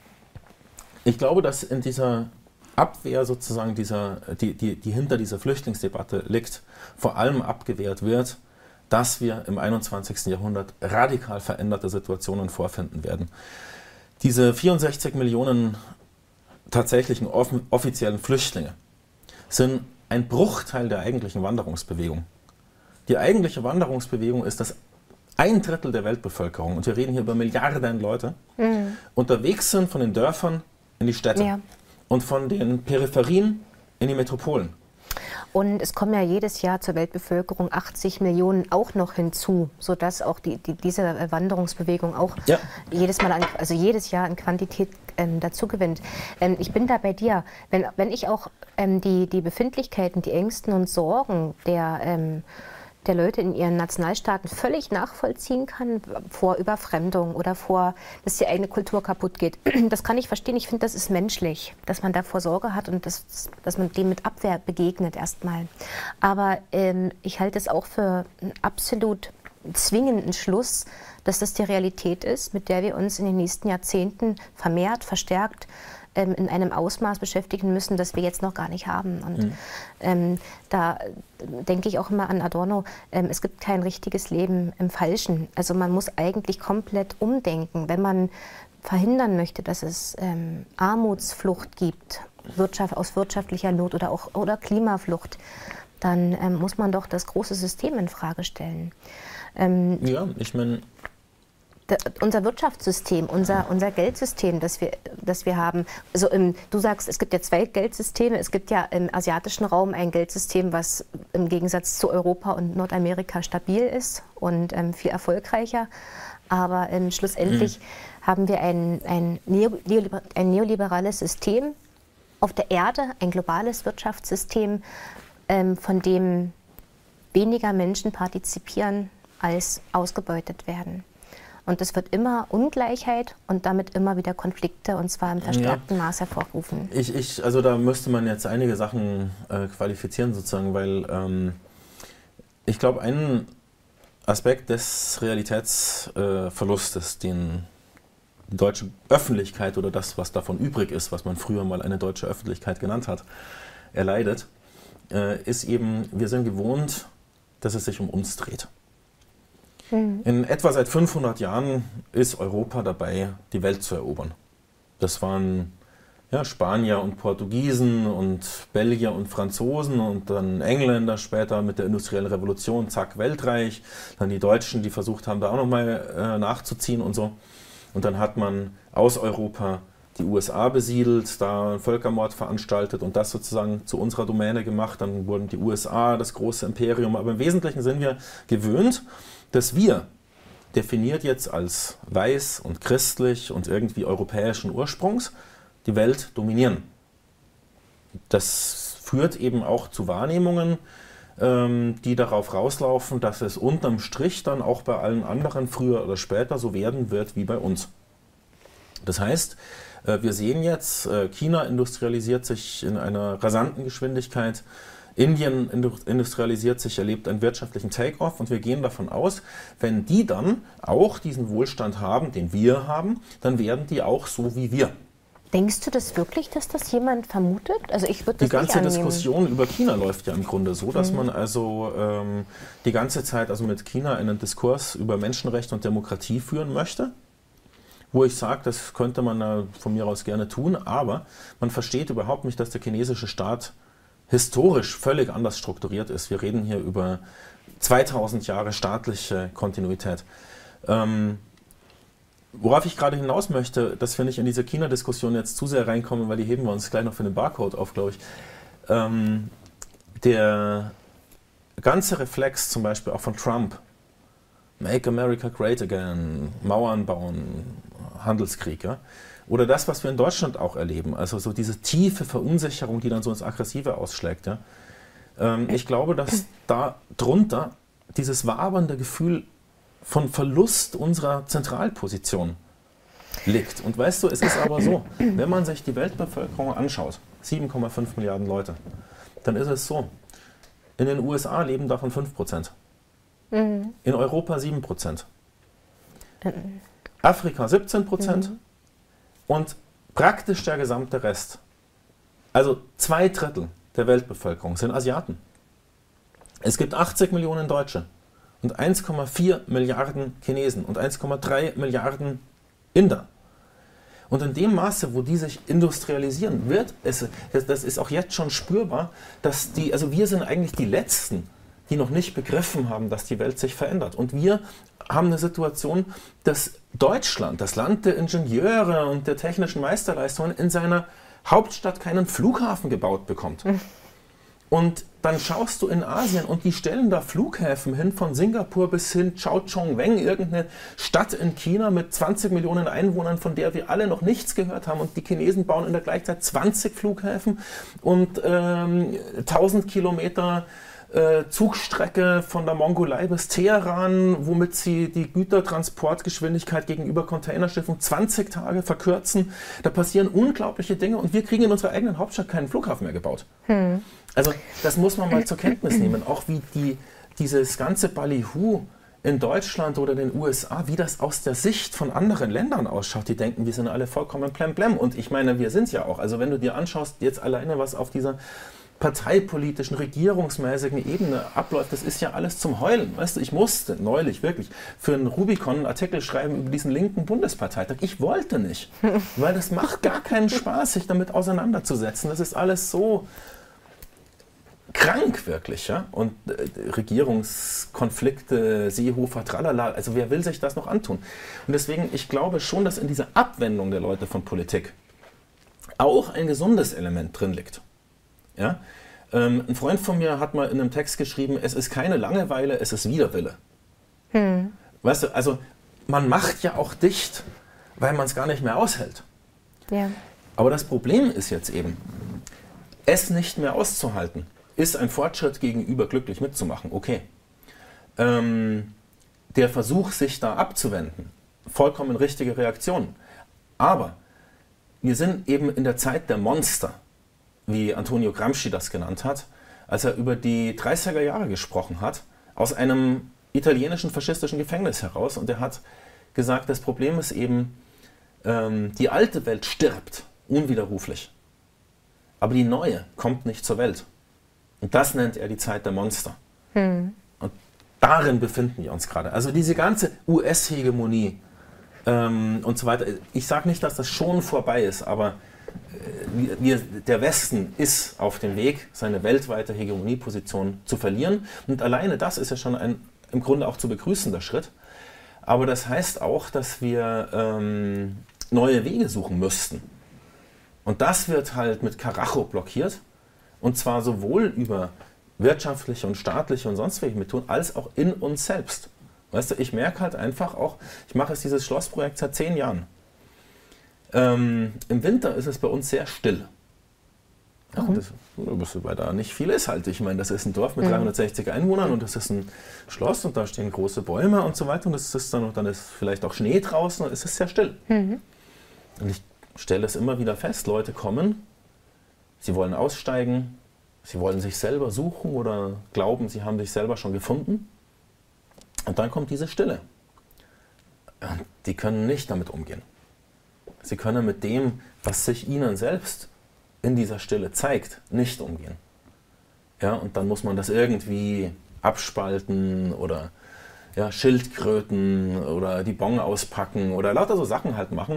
ich glaube, dass in dieser Abwehr sozusagen, dieser, die, die, die hinter dieser Flüchtlingsdebatte liegt, vor allem abgewehrt wird, dass wir im einundzwanzigsten Jahrhundert radikal veränderte Situationen vorfinden werden. Diese vierundsechzig Millionen tatsächlichen off offiziellen Flüchtlinge sind ein Bruchteil der eigentlichen Wanderungsbewegung. Die eigentliche Wanderungsbewegung ist, dass ein Drittel der Weltbevölkerung, und wir reden hier über Milliarden Leute, mhm. unterwegs sind von den Dörfern in die Städte. Ja. Und von den Peripherien in die Metropolen. Und es kommen ja jedes Jahr zur Weltbevölkerung achtzig Millionen auch noch hinzu, sodass auch die, die, diese Wanderungsbewegung auch ja. jedes Mal, an, also jedes Jahr an Quantität ähm, dazu gewinnt. Ähm, ich bin da bei dir, wenn, wenn ich auch ähm, die, die Befindlichkeiten, die Ängsten und Sorgen der ähm, der Leute in ihren Nationalstaaten völlig nachvollziehen kann, vor Überfremdung oder vor, dass die eigene Kultur kaputt geht. Das kann ich verstehen. Ich finde, das ist menschlich, dass man davor Sorge hat und das, dass man dem mit Abwehr begegnet erstmal. Aber ähm, ich halte es auch für einen absolut zwingenden Schluss, dass das die Realität ist, mit der wir uns in den nächsten Jahrzehnten vermehrt, verstärkt ähm, in einem Ausmaß beschäftigen müssen, das wir jetzt noch gar nicht haben. Und mhm. ähm, da denke ich auch immer an Adorno, ähm, es gibt kein richtiges Leben im Falschen. Also man muss eigentlich komplett umdenken, wenn man verhindern möchte, dass es ähm, Armutsflucht gibt, Wirtschaft, aus wirtschaftlicher Not oder auch oder Klimaflucht, dann ähm, muss man doch das große System in Frage stellen. Ähm, ja, ich meine, unser Wirtschaftssystem, unser, unser Geldsystem, das wir, das wir haben. Also im, du sagst, es gibt ja zwei Geldsysteme. Es gibt ja im asiatischen Raum ein Geldsystem, was im Gegensatz zu Europa und Nordamerika stabil ist und ähm, viel erfolgreicher. Aber ähm, schlussendlich mhm. haben wir ein, ein, Neoliber ein neoliberales System auf der Erde, ein globales Wirtschaftssystem, ähm, von dem weniger Menschen partizipieren, als ausgebeutet werden. Und es wird immer Ungleichheit und damit immer wieder Konflikte, und zwar im verstärkten ja. Maß hervorrufen. Ich, ich, also da müsste man jetzt einige Sachen äh, qualifizieren sozusagen, weil ähm, ich glaube, ein Aspekt des Realitätsverlustes, äh, den die deutsche Öffentlichkeit oder das, was davon übrig ist, was man früher mal eine deutsche Öffentlichkeit genannt hat, erleidet, äh, ist eben, wir sind gewohnt, dass es sich um uns dreht. In etwa seit fünfhundert Jahren ist Europa dabei, die Welt zu erobern. Das waren ja, Spanier und Portugiesen und Belgier und Franzosen und dann Engländer später mit der industriellen Revolution, zack, Weltreich. Dann die Deutschen, die versucht haben, da auch nochmal äh, nachzuziehen und so. Und dann hat man aus Europa die U S A besiedelt, da einen Völkermord veranstaltet und das sozusagen zu unserer Domäne gemacht. Dann wurden die U S A das große Imperium. Aber im Wesentlichen sind wir gewöhnt, dass wir, definiert jetzt als weiß und christlich und irgendwie europäischen Ursprungs, die Welt dominieren. Das führt eben auch zu Wahrnehmungen, ähm, die darauf rauslaufen, dass es unterm Strich dann auch bei allen anderen früher oder später so werden wird wie bei uns. Das heißt, äh, wir sehen jetzt, äh, China industrialisiert sich in einer rasanten Geschwindigkeit, Indien industrialisiert sich, erlebt einen wirtschaftlichen Take-off und wir gehen davon aus, wenn die dann auch diesen Wohlstand haben, den wir haben, dann werden die auch so wie wir. Denkst du das wirklich, dass das jemand vermutet? Also ich würde das Die ganze nicht annehmen. Diskussion über China läuft ja im Grunde so, dass mhm. man also ähm, die ganze Zeit also mit China einen Diskurs über Menschenrechte und Demokratie führen möchte. Wo ich sage, das könnte man äh, von mir aus gerne tun, aber man versteht überhaupt nicht, dass der chinesische Staat historisch völlig anders strukturiert ist. Wir reden hier über zweitausend Jahre staatliche Kontinuität. Ähm, worauf ich gerade hinaus möchte, dass wir nicht in diese China-Diskussion jetzt zu sehr reinkommen, weil die heben wir uns gleich noch für den Barcode auf, glaube ich. Ähm, der ganze Reflex zum Beispiel auch von Trump, Make America Great Again, Mauern bauen, Handelskrieg, ja? Oder das, was wir in Deutschland auch erleben, also so diese tiefe Verunsicherung, die dann so ins Aggressive ausschlägt. Ja? Ähm, ich glaube, dass da drunter dieses wabernde Gefühl von Verlust unserer Zentralposition liegt. Und weißt du, es ist aber so, wenn man sich die Weltbevölkerung anschaut, sieben Komma fünf Milliarden Leute, dann ist es so, in den U S A leben davon fünf Prozent, mhm. in Europa sieben Prozent, mhm. Afrika siebzehn Prozent, mhm. und praktisch der gesamte Rest, also zwei Drittel der Weltbevölkerung sind Asiaten. Es gibt achtzig Millionen Deutsche und eins Komma vier Milliarden Chinesen und eins Komma drei Milliarden Inder. Und in dem Maße, wo die sich industrialisieren, wird es, das ist auch jetzt schon spürbar, dass die, also wir sind eigentlich die Letzten, die noch nicht begriffen haben, dass die Welt sich verändert. Und wir haben eine Situation, dass Deutschland, das Land der Ingenieure und der technischen Meisterleistungen, in seiner Hauptstadt keinen Flughafen gebaut bekommt. Und dann schaust du in Asien und die stellen da Flughäfen hin, von Singapur bis hin Chongqing, irgendeine Stadt in China mit zwanzig Millionen Einwohnern, von der wir alle noch nichts gehört haben. Und die Chinesen bauen in der gleichen Zeit zwanzig Flughäfen und ähm, tausend Kilometer äh, Zugstrecke von der Mongolei bis Teheran, womit sie die Gütertransportgeschwindigkeit gegenüber Containerschiffen zwanzig Tage verkürzen. Da passieren unglaubliche Dinge und wir kriegen in unserer eigenen Hauptstadt keinen Flughafen mehr gebaut. Hm. Also das muss man mal zur Kenntnis nehmen, auch wie die, dieses ganze Ballyhoo in Deutschland oder den U S A, wie das aus der Sicht von anderen Ländern ausschaut. Die denken, wir sind alle vollkommen plemplem. Und ich meine, wir sind es ja auch. Also wenn du dir anschaust, jetzt alleine, was auf dieser parteipolitischen, regierungsmäßigen Ebene abläuft, das ist ja alles zum Heulen. Weißt du, ich musste neulich wirklich für einen Rubicon einen Artikel schreiben über diesen linken Bundesparteitag. Ich wollte nicht, weil das macht gar keinen Spaß, sich damit auseinanderzusetzen. Das ist alles so krank wirklich. Ja? Und äh, Regierungskonflikte, Seehofer, tralala, also wer will sich das noch antun? Und deswegen, ich glaube schon, dass in dieser Abwendung der Leute von Politik auch ein gesundes Element drin liegt. Ja? Ähm, ein Freund von mir hat mal in einem Text geschrieben, es ist keine Langeweile, es ist Widerwille. Hm. Weißt du, also man macht ja auch dicht, weil man es gar nicht mehr aushält. Ja. Aber das Problem ist jetzt eben, es nicht mehr auszuhalten, ist ein Fortschritt gegenüber glücklich mitzumachen, okay. Ähm, der Versuch, sich da abzuwenden, vollkommen richtige Reaktion. Aber wir sind eben in der Zeit der Monster, wie Antonio Gramsci das genannt hat, als er über die dreißiger Jahre gesprochen hat, aus einem italienischen faschistischen Gefängnis heraus. Und er hat gesagt, das Problem ist eben, ähm, die alte Welt stirbt, unwiderruflich. Aber die neue kommt nicht zur Welt. Und das nennt er die Zeit der Monster. Hm. Und darin befinden wir uns gerade. Also diese ganze U S-Hegemonie ähm, und so weiter. Ich sage nicht, dass das schon vorbei ist, aber äh, wir, der Westen ist auf dem Weg, seine weltweite Hegemonieposition zu verlieren. Und alleine das ist ja schon ein im Grunde auch zu begrüßender Schritt. Aber das heißt auch, dass wir ähm, neue Wege suchen müssten. Und das wird halt mit Karacho blockiert. Und zwar sowohl über wirtschaftliche und staatliche und sonst welche Methoden, als auch in uns selbst. Weißt du, ich merke halt einfach auch, ich mache jetzt dieses Schlossprojekt seit zehn Jahren. Ähm, Im Winter ist es bei uns sehr still. Ja, das, weil da nicht viel ist halt. Ich meine, das ist ein Dorf mit dreihundertsechzig Einwohnern und das ist ein Schloss und da stehen große Bäume und so weiter. Und das ist dann, dann ist vielleicht auch Schnee draußen und es ist sehr still. Mhm. Und ich stelle es immer wieder fest, Leute kommen, sie wollen aussteigen, sie wollen sich selber suchen oder glauben, sie haben sich selber schon gefunden. Und dann kommt diese Stille. Und die können nicht damit umgehen. Sie können mit dem, was sich ihnen selbst in dieser Stille zeigt, nicht umgehen. Ja, und dann muss man das irgendwie abspalten oder ja, Schildkröten oder die Bon auspacken oder lauter so Sachen halt machen.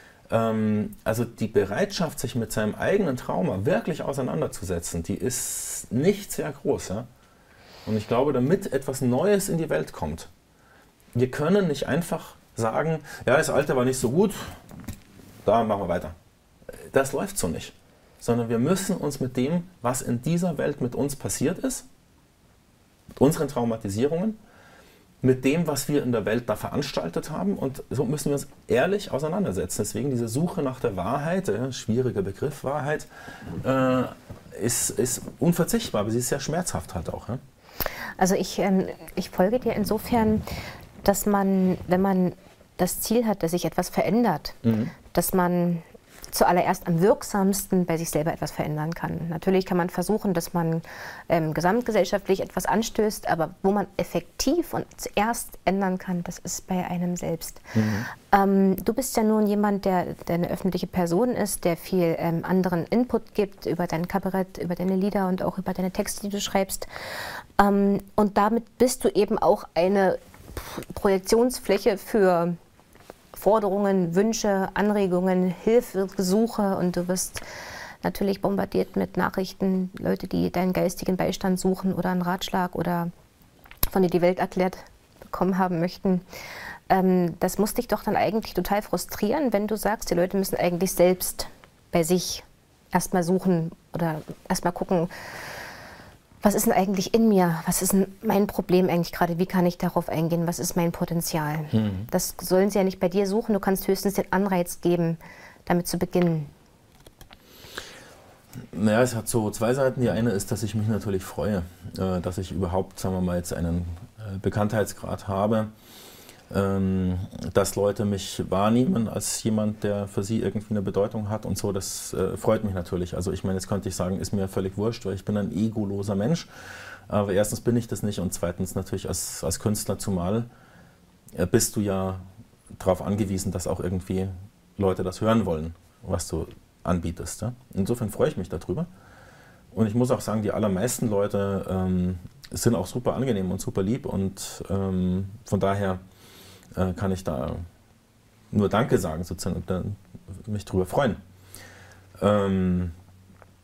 Ähm, also die Bereitschaft, sich mit seinem eigenen Trauma wirklich auseinanderzusetzen, die ist nicht sehr groß. Ja? Und ich glaube, damit etwas Neues in die Welt kommt, wir können nicht einfach sagen, ja, das Alte war nicht so gut, da machen wir weiter. Das läuft so nicht. Sondern wir müssen uns mit dem, was in dieser Welt mit uns passiert ist, mit unseren Traumatisierungen, mit dem, was wir in der Welt da veranstaltet haben, und so müssen wir uns ehrlich auseinandersetzen. Deswegen diese Suche nach der Wahrheit, äh, schwieriger Begriff Wahrheit, äh, ist, ist unverzichtbar, aber sie ist sehr schmerzhaft halt auch. Ja? Also ich, ähm, ich folge dir insofern, dass man, wenn man das Ziel hat, dass sich etwas verändert, mhm. dass man zuallererst am wirksamsten bei sich selber etwas verändern kann. Natürlich kann man versuchen, dass man ähm, gesamtgesellschaftlich etwas anstößt, aber wo man effektiv und zuerst ändern kann, das ist bei einem selbst. Mhm. Ähm, du bist ja nun jemand, der, der eine öffentliche Person ist, der viel ähm, anderen Input gibt über dein Kabarett, über deine Lieder und auch über deine Texte, die du schreibst. Ähm, und damit bist du eben auch eine Projektionsfläche für Forderungen, Wünsche, Anregungen, Hilfegesuche, und du wirst natürlich bombardiert mit Nachrichten, Leute, die deinen geistigen Beistand suchen oder einen Ratschlag oder von dir die Welt erklärt bekommen haben möchten. Ähm, das muss dich doch dann eigentlich total frustrieren, wenn du sagst, die Leute müssen eigentlich selbst bei sich erstmal suchen oder erstmal gucken, was ist denn eigentlich in mir? Was ist denn mein Problem eigentlich gerade? Wie kann ich darauf eingehen? Was ist mein Potenzial? Mhm. Das sollen sie ja nicht bei dir suchen. Du kannst höchstens den Anreiz geben, damit zu beginnen. Naja, es hat so zwei Seiten. Die eine ist, dass ich mich natürlich freue, äh, dass ich überhaupt, sagen wir mal, jetzt einen äh, Bekanntheitsgrad habe, ähm, dass Leute mich wahrnehmen als jemand, der für sie irgendwie eine Bedeutung hat und so. Das äh, freut mich natürlich. Also ich meine, jetzt könnte ich sagen, ist mir völlig wurscht, weil ich bin ein egoloser Mensch. Aber erstens bin ich das nicht und zweitens natürlich als, als Künstler zumal äh, bist du ja darauf angewiesen, dass auch irgendwie Leute das hören wollen, was du anbietest. Ja? Insofern freue ich mich darüber. Und ich muss auch sagen, die allermeisten Leute ähm, sind auch super angenehm und super lieb und ähm, von daher äh, kann ich da nur Danke sagen sozusagen und dann mich darüber freuen. Ähm,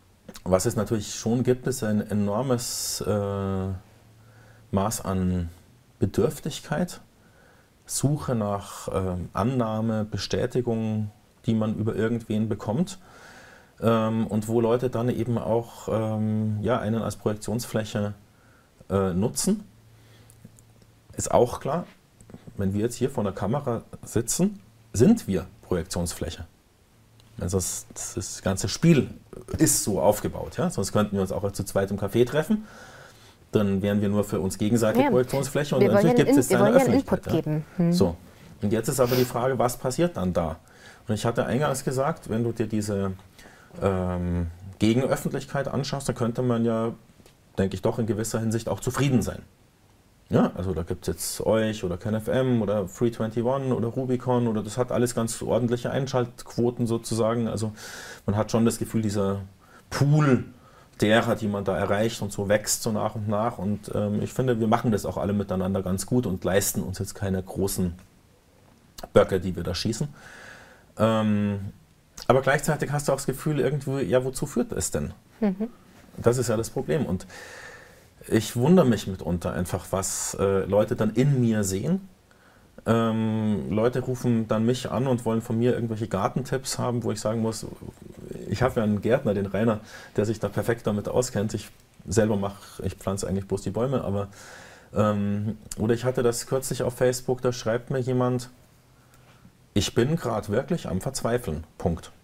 was es natürlich schon gibt, ist ein enormes äh, Maß an Bedürftigkeit, Suche nach äh, Annahme, Bestätigung, die man über irgendwen bekommt. Ähm, und wo Leute dann eben auch ähm, ja, einen als Projektionsfläche äh, nutzen. Ist auch klar, wenn wir jetzt hier vor der Kamera sitzen, sind wir Projektionsfläche. Also das, das ganze Spiel ist so aufgebaut. Ja? Sonst könnten wir uns auch zu zweit im Café treffen. Dann wären wir nur für uns gegenseitig ja. Projektionsfläche. Und natürlich gibt es eine Öffentlichkeit. Ja? Geben. Hm. So. Und jetzt ist aber die Frage, was passiert dann da? Und ich hatte eingangs gesagt, wenn du dir diese ähm, Gegenöffentlichkeit anschaust, dann könnte man ja, denke ich, doch in gewisser Hinsicht auch zufrieden sein. Ja, also da gibt es jetzt euch oder KenFM oder Free einundzwanzig oder Rubicon oder das hat alles ganz ordentliche Einschaltquoten sozusagen. Also man hat schon das Gefühl, dieser Pool derer, die man da erreicht und so wächst so nach und nach. Und ähm, ich finde, wir machen das auch alle miteinander ganz gut und leisten uns jetzt keine großen Böcke, die wir da schießen. Ähm, aber gleichzeitig hast du auch das Gefühl, irgendwie, ja, wozu führt es denn? Mhm. Das ist ja das Problem. Und ich wundere mich mitunter einfach, was äh, Leute dann in mir sehen. Ähm, Leute rufen dann mich an und wollen von mir irgendwelche Gartentipps haben, wo ich sagen muss, ich habe ja einen Gärtner, den Rainer, der sich da perfekt damit auskennt. Ich selber mache, ich pflanze eigentlich bloß die Bäume, aber ähm, oder ich hatte das kürzlich auf Facebook, da schreibt mir jemand, ich bin gerade wirklich am Verzweifeln. Punkt.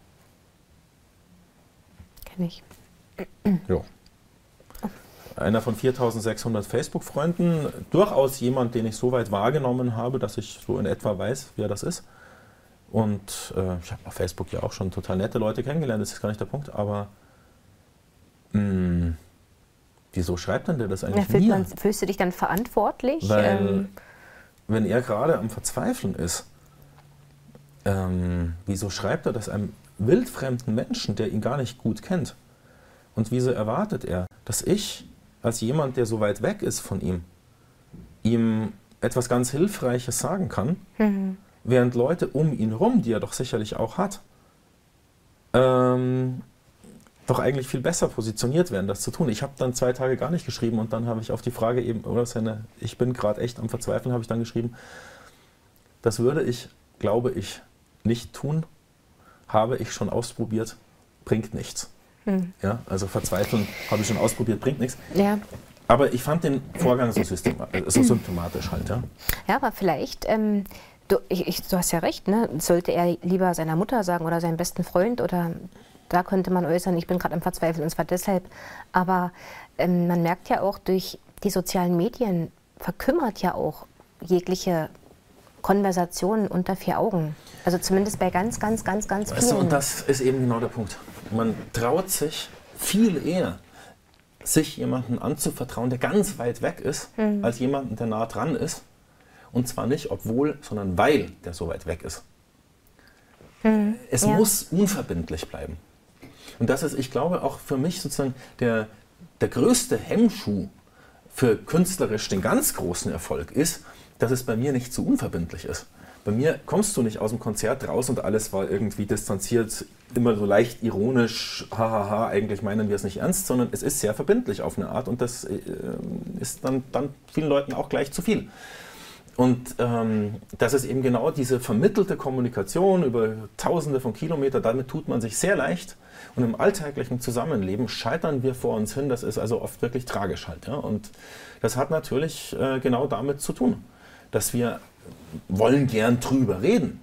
Kenn ich. Ja. Einer von viertausendsechshundert Facebook-Freunden, durchaus jemand, den ich so weit wahrgenommen habe, dass ich so in etwa weiß, wer das ist. Und äh, ich habe auf Facebook ja auch schon total nette Leute kennengelernt, das ist gar nicht der Punkt, aber mh, wieso schreibt denn der das eigentlich ja, fühlt mir? Man, fühlst du dich dann verantwortlich? Weil, ähm, wenn er gerade am Verzweifeln ist, ähm, wieso schreibt er das einem wildfremden Menschen, der ihn gar nicht gut kennt? Und wieso erwartet er, dass ich als jemand, der so weit weg ist von ihm, ihm etwas ganz Hilfreiches sagen kann, mhm. während Leute um ihn rum, die er doch sicherlich auch hat, ähm, doch eigentlich viel besser positioniert werden, das zu tun. Ich habe dann zwei Tage gar nicht geschrieben und dann habe ich auf die Frage eben, oder seine, ich bin gerade echt am Verzweifeln, habe ich dann geschrieben, das würde ich, glaube ich, nicht tun, habe ich schon ausprobiert, bringt nichts. Ja, also verzweifeln habe ich schon ausprobiert, bringt nichts. Ja. Aber ich fand den Vorgang so, so symptomatisch halt. Ja, ja aber vielleicht, ähm, du, ich, ich, du hast ja recht, ne? Sollte er lieber seiner Mutter sagen oder seinem besten Freund oder da könnte man äußern, ich bin gerade am Verzweifeln und zwar deshalb. Aber ähm, man merkt ja auch, durch die sozialen Medien verkümmert ja auch jegliche Konversationen unter vier Augen. Also zumindest bei ganz, ganz, ganz, ganz vielen. Weißt du, und das ist eben genau der Punkt. Man traut sich viel eher, sich jemanden anzuvertrauen, der ganz weit weg ist, mhm. als jemanden, der nah dran ist. Und zwar nicht obwohl, sondern weil der so weit weg ist. Mhm. Es ja. muss unverbindlich bleiben. Und das ist, ich glaube, auch für mich sozusagen der, der größte Hemmschuh für künstlerisch den ganz großen Erfolg ist, dass es bei mir nicht zu unverbindlich ist. Bei mir kommst du nicht aus dem Konzert raus und alles war irgendwie distanziert, immer so leicht ironisch, hahaha, eigentlich meinen wir es nicht ernst, sondern es ist sehr verbindlich auf eine Art und das äh, ist dann, dann vielen Leuten auch gleich zu viel. Und ähm, das ist eben genau diese vermittelte Kommunikation über Tausende von Kilometern, damit tut man sich sehr leicht und im alltäglichen Zusammenleben scheitern wir vor uns hin, das ist also oft wirklich tragisch halt. Ja? Und das hat natürlich äh, genau damit zu tun, dass wir wollen gern drüber reden.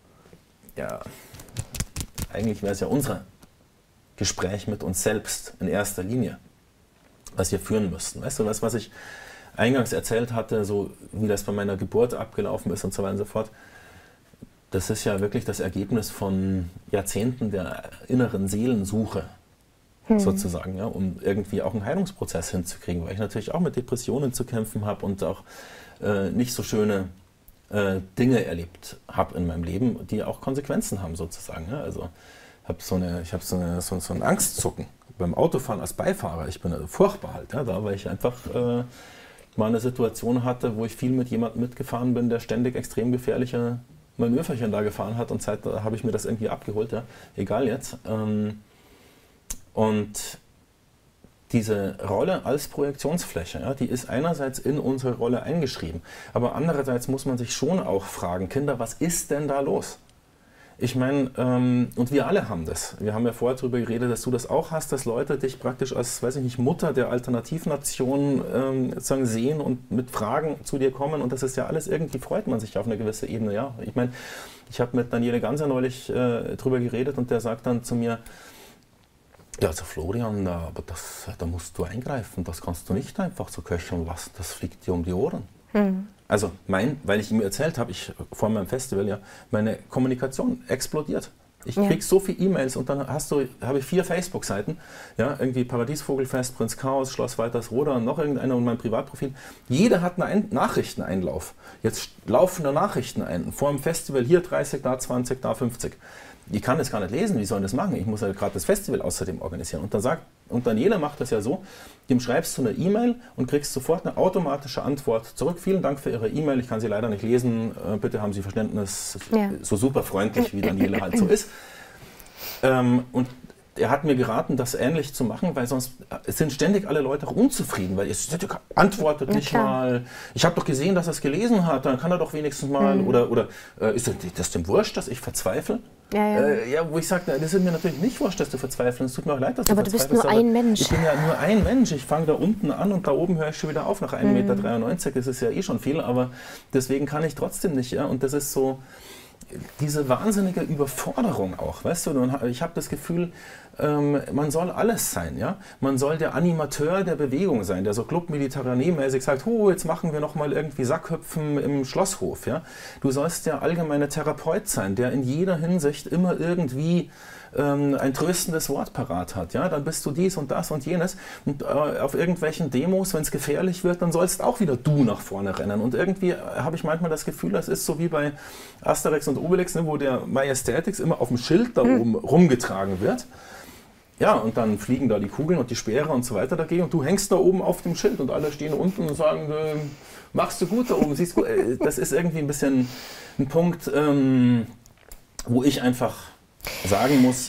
Ja, eigentlich wäre es ja unser Gespräch mit uns selbst in erster Linie, was wir führen müssten. Weißt du, das, was ich eingangs erzählt hatte, so wie das bei meiner Geburt abgelaufen ist und so weiter und so fort, das ist ja wirklich das Ergebnis von Jahrzehnten der inneren Seelensuche, hm. sozusagen, ja, um irgendwie auch einen Heilungsprozess hinzukriegen, weil ich natürlich auch mit Depressionen zu kämpfen habe und auch äh, nicht so schöne äh, Dinge erlebt habe in meinem Leben, die auch Konsequenzen haben sozusagen. Ja. Also hab so eine, ich habe so, eine, so, so ein Angstzucken beim Autofahren als Beifahrer. Ich bin also furchtbar halt, ja, da, weil ich einfach äh, mal eine Situation hatte, wo ich viel mit jemandem mitgefahren bin, der ständig extrem gefährliche Manöverchen da gefahren hat und seit da habe ich mir das irgendwie abgeholt, ja. Egal jetzt. Ähm, und diese Rolle als Projektionsfläche, ja, die ist einerseits in unsere Rolle eingeschrieben, aber andererseits muss man sich schon auch fragen, Kinder, was ist denn da los? Ich meine, ähm, und wir alle haben das. Wir haben ja vorher darüber geredet, dass du das auch hast, dass Leute dich praktisch als, weiß ich nicht, Mutter der Alternativnation ähm, sozusagen sehen und mit Fragen zu dir kommen. Und das ist ja alles, irgendwie freut man sich auf eine gewisse Ebene. Ja? Ich meine, ich habe mit Daniele Ganser neulich äh, drüber geredet und der sagt dann zu mir, ja, also Florian, aber das, da musst du eingreifen, das kannst du nicht einfach so köcheln lassen, das fliegt dir um die Ohren. Mhm. Also mein, weil ich ihm erzählt habe, ich vor meinem Festival, ja, meine Kommunikation explodiert. Ich kriege ja. so viele E-Mails und dann hast du, habe ich vier Facebook-Seiten, ja, irgendwie Paradiesvogelfest, Prinz Chaos, Schloss Waltersroda und noch irgendeiner und mein Privatprofil. Jeder hat einen Ein- Nachrichteneinlauf. Jetzt laufen da Nachrichten ein. Vor dem Festival hier dreißig, da zwanzig, da fünfzig. Ich kann das gar nicht lesen, wie sollen das machen? Ich muss ja gerade das Festival außerdem organisieren. Und dann sagt, und Daniela macht das ja so, dem schreibst du eine E-Mail und kriegst sofort eine automatische Antwort zurück. Vielen Dank für Ihre E-Mail, ich kann sie leider nicht lesen, bitte haben Sie Verständnis, ja. so super freundlich, wie Daniela halt so ist. Ähm, und er hat mir geraten, das ähnlich zu machen, weil sonst sind ständig alle Leute auch unzufrieden, weil es antwortet ja, nicht klar. mal. Ich habe doch gesehen, dass er es gelesen hat, dann kann er doch wenigstens mal, mhm. oder, oder äh, ist das dem wurscht, dass ich verzweifle? Ja, ja. Äh, ja, wo ich sage, das ist mir natürlich nicht wurscht, dass du verzweifelst. Es tut mir auch leid, dass du aber verzweifelst. Aber du bist nur aber ein Mensch. Ich bin ja nur ein Mensch. Ich fange da unten an und da oben höre ich schon wieder auf nach ein Meter dreiundneunzig. Das ist ja eh schon viel, aber deswegen kann ich trotzdem nicht. Ja? Und das ist so diese wahnsinnige Überforderung auch, weißt du, ich habe das Gefühl, ähm, man soll alles sein, ja, man soll der Animateur der Bewegung sein, der so Club Mediterranee-mäßig sagt, oh, jetzt machen wir noch mal irgendwie Sackhüpfen im Schlosshof, ja, du sollst der allgemeine Therapeut sein, der in jeder Hinsicht immer irgendwie ähm, ein tröstendes Wort parat hat, ja, dann bist du dies und das und jenes und äh, auf irgendwelchen Demos, wenn es gefährlich wird, dann sollst auch wieder du nach vorne rennen und irgendwie habe ich manchmal das Gefühl, das ist so wie bei Asterix und Obelix, ne, wo der Majestätix immer auf dem Schild da oben rumgetragen wird. Ja, und dann fliegen da die Kugeln und die Speere und so weiter dagegen und du hängst da oben auf dem Schild und alle stehen unten und sagen, äh, machst du gut da oben, siehst gut. Äh, das ist irgendwie ein bisschen ein Punkt, ähm, wo ich einfach sagen muss,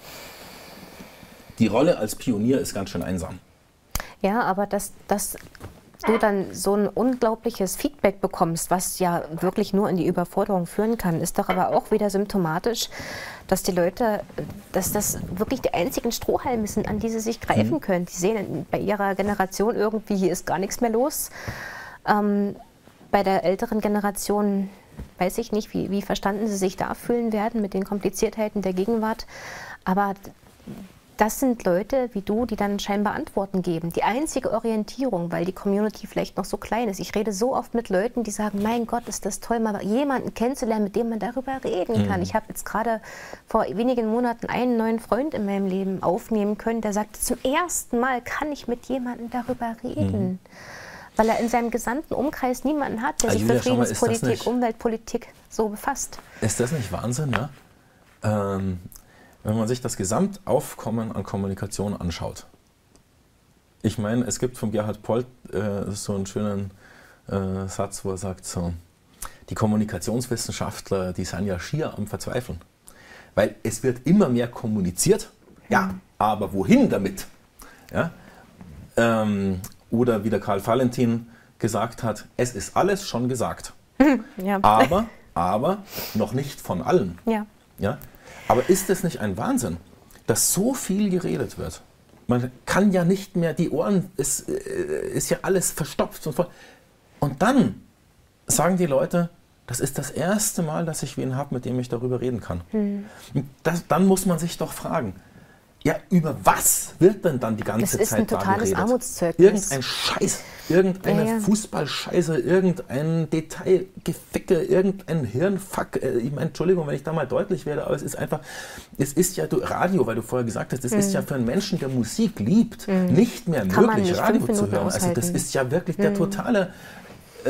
die Rolle als Pionier ist ganz schön einsam. Ja, aber das, das du dann so ein unglaubliches Feedback bekommst, was ja wirklich nur in die Überforderung führen kann, ist doch aber auch wieder symptomatisch, dass die Leute, dass das wirklich die einzigen Strohhalme sind, an die sie sich greifen mhm. können. Die sehen bei ihrer Generation irgendwie, hier ist gar nichts mehr los. Ähm, bei der älteren Generation weiß ich nicht, wie, wie verstanden sie sich da fühlen werden mit den Kompliziertheiten der Gegenwart. Aber das sind Leute wie du, die dann scheinbar Antworten geben. Die einzige Orientierung, weil die Community vielleicht noch so klein ist. Ich rede so oft mit Leuten, die sagen, mein Gott, ist das toll, mal jemanden kennenzulernen, mit dem man darüber reden kann. Mhm. Ich habe jetzt gerade vor wenigen Monaten einen neuen Freund in meinem Leben aufnehmen können, der sagte, zum ersten Mal kann ich mit jemandem darüber reden. Mhm. Weil er in seinem gesamten Umkreis niemanden hat, der sich für Friedenspolitik, Umweltpolitik so befasst. Ist das nicht Wahnsinn, ja? Ähm Wenn man sich das Gesamtaufkommen an Kommunikation anschaut. Ich meine, es gibt von Gerhard Polt äh, so einen schönen äh, Satz, wo er sagt so, die Kommunikationswissenschaftler, die sind ja schier am Verzweifeln. Weil es wird immer mehr kommuniziert, ja, aber wohin damit? Ja? Ähm, oder wie der Karl Valentin gesagt hat, es ist alles schon gesagt. Ja. Aber, aber noch nicht von allen. Ja. Ja? Aber ist es nicht ein Wahnsinn, dass so viel geredet wird? Man kann ja nicht mehr, die Ohren, es ist ja alles verstopft und voll. Und dann sagen die Leute, das ist das erste Mal, dass ich wen habe, mit dem ich darüber reden kann. Hm. Das, dann muss man sich doch fragen, ja, über was wird denn dann die ganze Zeit da geredet? Das ist ein totales Armutszeugnis. Irgendein Scheiß, irgendeine ja, ja. Fußballscheiße, irgendein Detailgeficke, irgendein Hirnfuck. Ich meine, Entschuldigung, wenn ich da mal deutlich werde, aber es ist einfach, es ist ja, du, Radio, weil du vorher gesagt hast, es mhm. ist ja für einen Menschen, der Musik liebt, mhm. nicht mehr Kann möglich, nicht Radio zu hören. Aushalten. Also das ist ja wirklich mhm. der totale äh,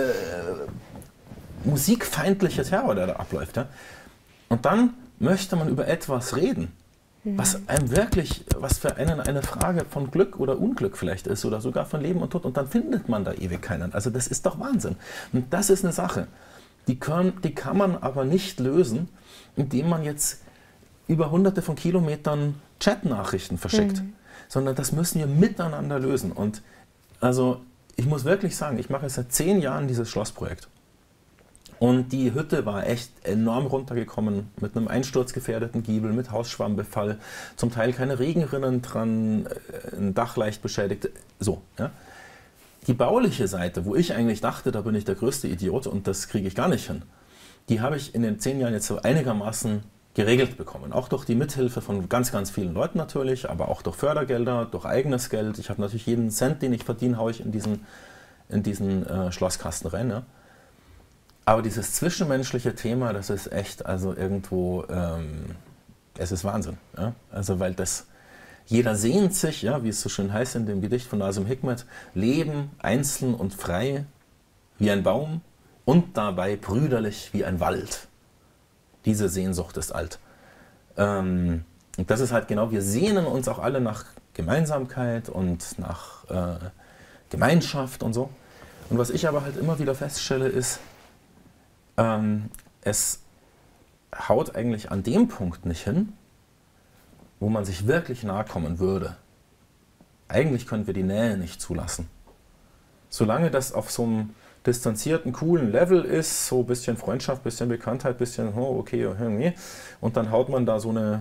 musikfeindliche Terror, der da abläuft. Ja? Und dann möchte man über etwas reden, was einem wirklich, was für einen eine Frage von Glück oder Unglück vielleicht ist oder sogar von Leben und Tod und dann findet man da ewig keinen. Also das ist doch Wahnsinn. Und das ist eine Sache, die kann, die kann man aber nicht lösen, indem man jetzt über hunderte von Kilometern Chatnachrichten verschickt. Mhm. sondern das müssen wir miteinander lösen. Und also ich muss wirklich sagen, ich mache seit zehn Jahren dieses Schlossprojekt. Und die Hütte war echt enorm runtergekommen, mit einem einsturzgefährdeten Giebel, mit Hausschwammbefall, zum Teil keine Regenrinnen dran, ein Dach leicht beschädigt, so. Ja. Die bauliche Seite, wo ich eigentlich dachte, da bin ich der größte Idiot und das kriege ich gar nicht hin, die habe ich in den zehn Jahren jetzt so einigermaßen geregelt bekommen. Auch durch die Mithilfe von ganz, ganz vielen Leuten natürlich, aber auch durch Fördergelder, durch eigenes Geld. Ich habe natürlich jeden Cent, den ich verdiene, haue ich in diesen, in diesen äh, Schlosskasten rein. Ja. Aber dieses zwischenmenschliche Thema, das ist echt, also irgendwo, ähm, es ist Wahnsinn. Ja? Also weil das, jeder sehnt sich, ja, wie es so schön heißt in dem Gedicht von Nazim Hikmet, leben einzeln und frei wie ein Baum und dabei brüderlich wie ein Wald. Diese Sehnsucht ist alt. Ähm, und das ist halt genau, wir sehnen uns auch alle nach Gemeinsamkeit und nach äh, Gemeinschaft und so. Und was ich aber halt immer wieder feststelle ist, Ähm, es haut eigentlich an dem Punkt nicht hin, wo man sich wirklich nahe kommen würde. Eigentlich können wir die Nähe nicht zulassen. Solange das auf so einem distanzierten, coolen Level ist, so ein bisschen Freundschaft, ein bisschen Bekanntheit, ein bisschen, oh, okay, irgendwie, und dann haut man da so eine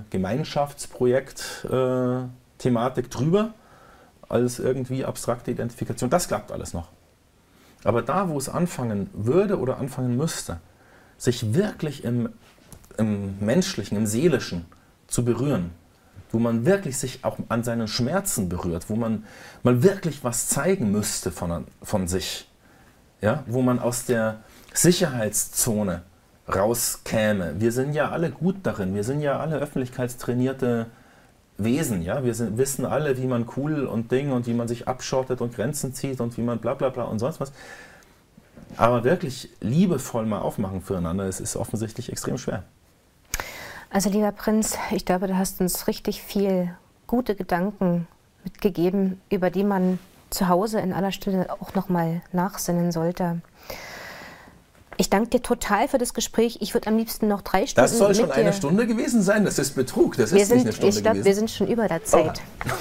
Gemeinschaftsprojekt-Thematik drüber, als irgendwie abstrakte Identifikation. Das klappt alles noch. Aber da, wo es anfangen würde oder anfangen müsste, sich wirklich im, im Menschlichen, im Seelischen zu berühren, wo man wirklich sich auch an seinen Schmerzen berührt, wo man mal wirklich was zeigen müsste von, von sich, ja? Wo man aus der Sicherheitszone rauskäme. Wir sind ja alle gut darin, wir sind ja alle öffentlichkeitstrainierte Wesen, ja? Wir sind, wissen alle, wie man cool und Ding und wie man sich abschottet und Grenzen zieht und wie man bla bla bla und sonst was. Aber wirklich liebevoll mal aufmachen füreinander, es ist offensichtlich extrem schwer. Also lieber Prinz, ich glaube, du hast uns richtig viel gute Gedanken mitgegeben, über die man zu Hause in aller Stille auch noch mal nachsinnen sollte. Ich danke dir total für das Gespräch. Ich würde am liebsten noch drei Stunden Das soll schon mit eine dir Stunde gewesen sein? Das ist Betrug, das wir ist sind, nicht eine Stunde ich glaube, gewesen. wir sind schon über der Zeit.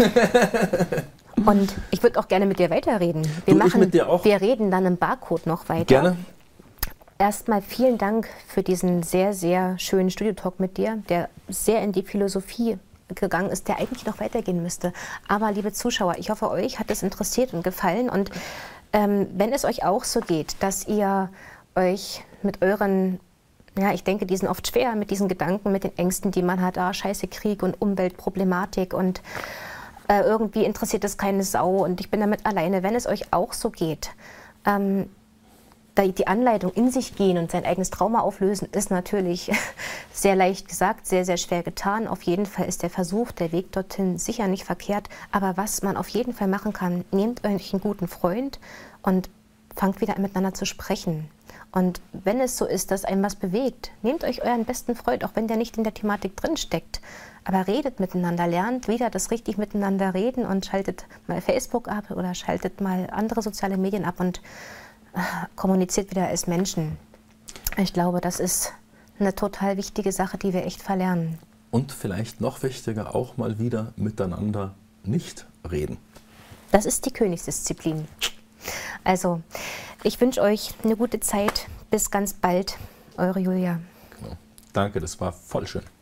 Und ich würde auch gerne mit dir weiterreden. Wir, Du, ich machen, mit dir auch. wir reden dann im Barcode noch weiter. Gerne. Erstmal vielen Dank für diesen sehr, sehr schönen Studiotalk mit dir, der sehr in die Philosophie gegangen ist, der eigentlich noch weitergehen müsste. Aber liebe Zuschauer, ich hoffe, euch hat es interessiert und gefallen. Und ähm, wenn es euch auch so geht, dass ihr euch mit euren, ja, ich denke, die sind oft schwer, mit diesen Gedanken, mit den Ängsten, die man hat, ah, scheiße Krieg und Umweltproblematik und äh, irgendwie interessiert es keine Sau und ich bin damit alleine. Wenn es euch auch so geht, ähm, die Anleitung in sich gehen und sein eigenes Trauma auflösen, ist natürlich sehr leicht gesagt, sehr, sehr schwer getan. Auf jeden Fall ist der Versuch, der Weg dorthin sicher nicht verkehrt. Aber was man auf jeden Fall machen kann, nehmt euch einen guten Freund und fangt wieder an, miteinander zu sprechen. Und wenn es so ist, dass einem was bewegt, nehmt euch euren besten Freund, auch wenn der nicht in der Thematik drin steckt. Aber redet miteinander, lernt wieder das richtig miteinander reden und schaltet mal Facebook ab oder schaltet mal andere soziale Medien ab und kommuniziert wieder als Menschen. Ich glaube, das ist eine total wichtige Sache, die wir echt verlernen. Und vielleicht noch wichtiger, auch mal wieder miteinander nicht reden. Das ist die Königsdisziplin. Also, ich wünsche euch eine gute Zeit. Bis ganz bald. Eure Julia. Genau. Danke, das war voll schön.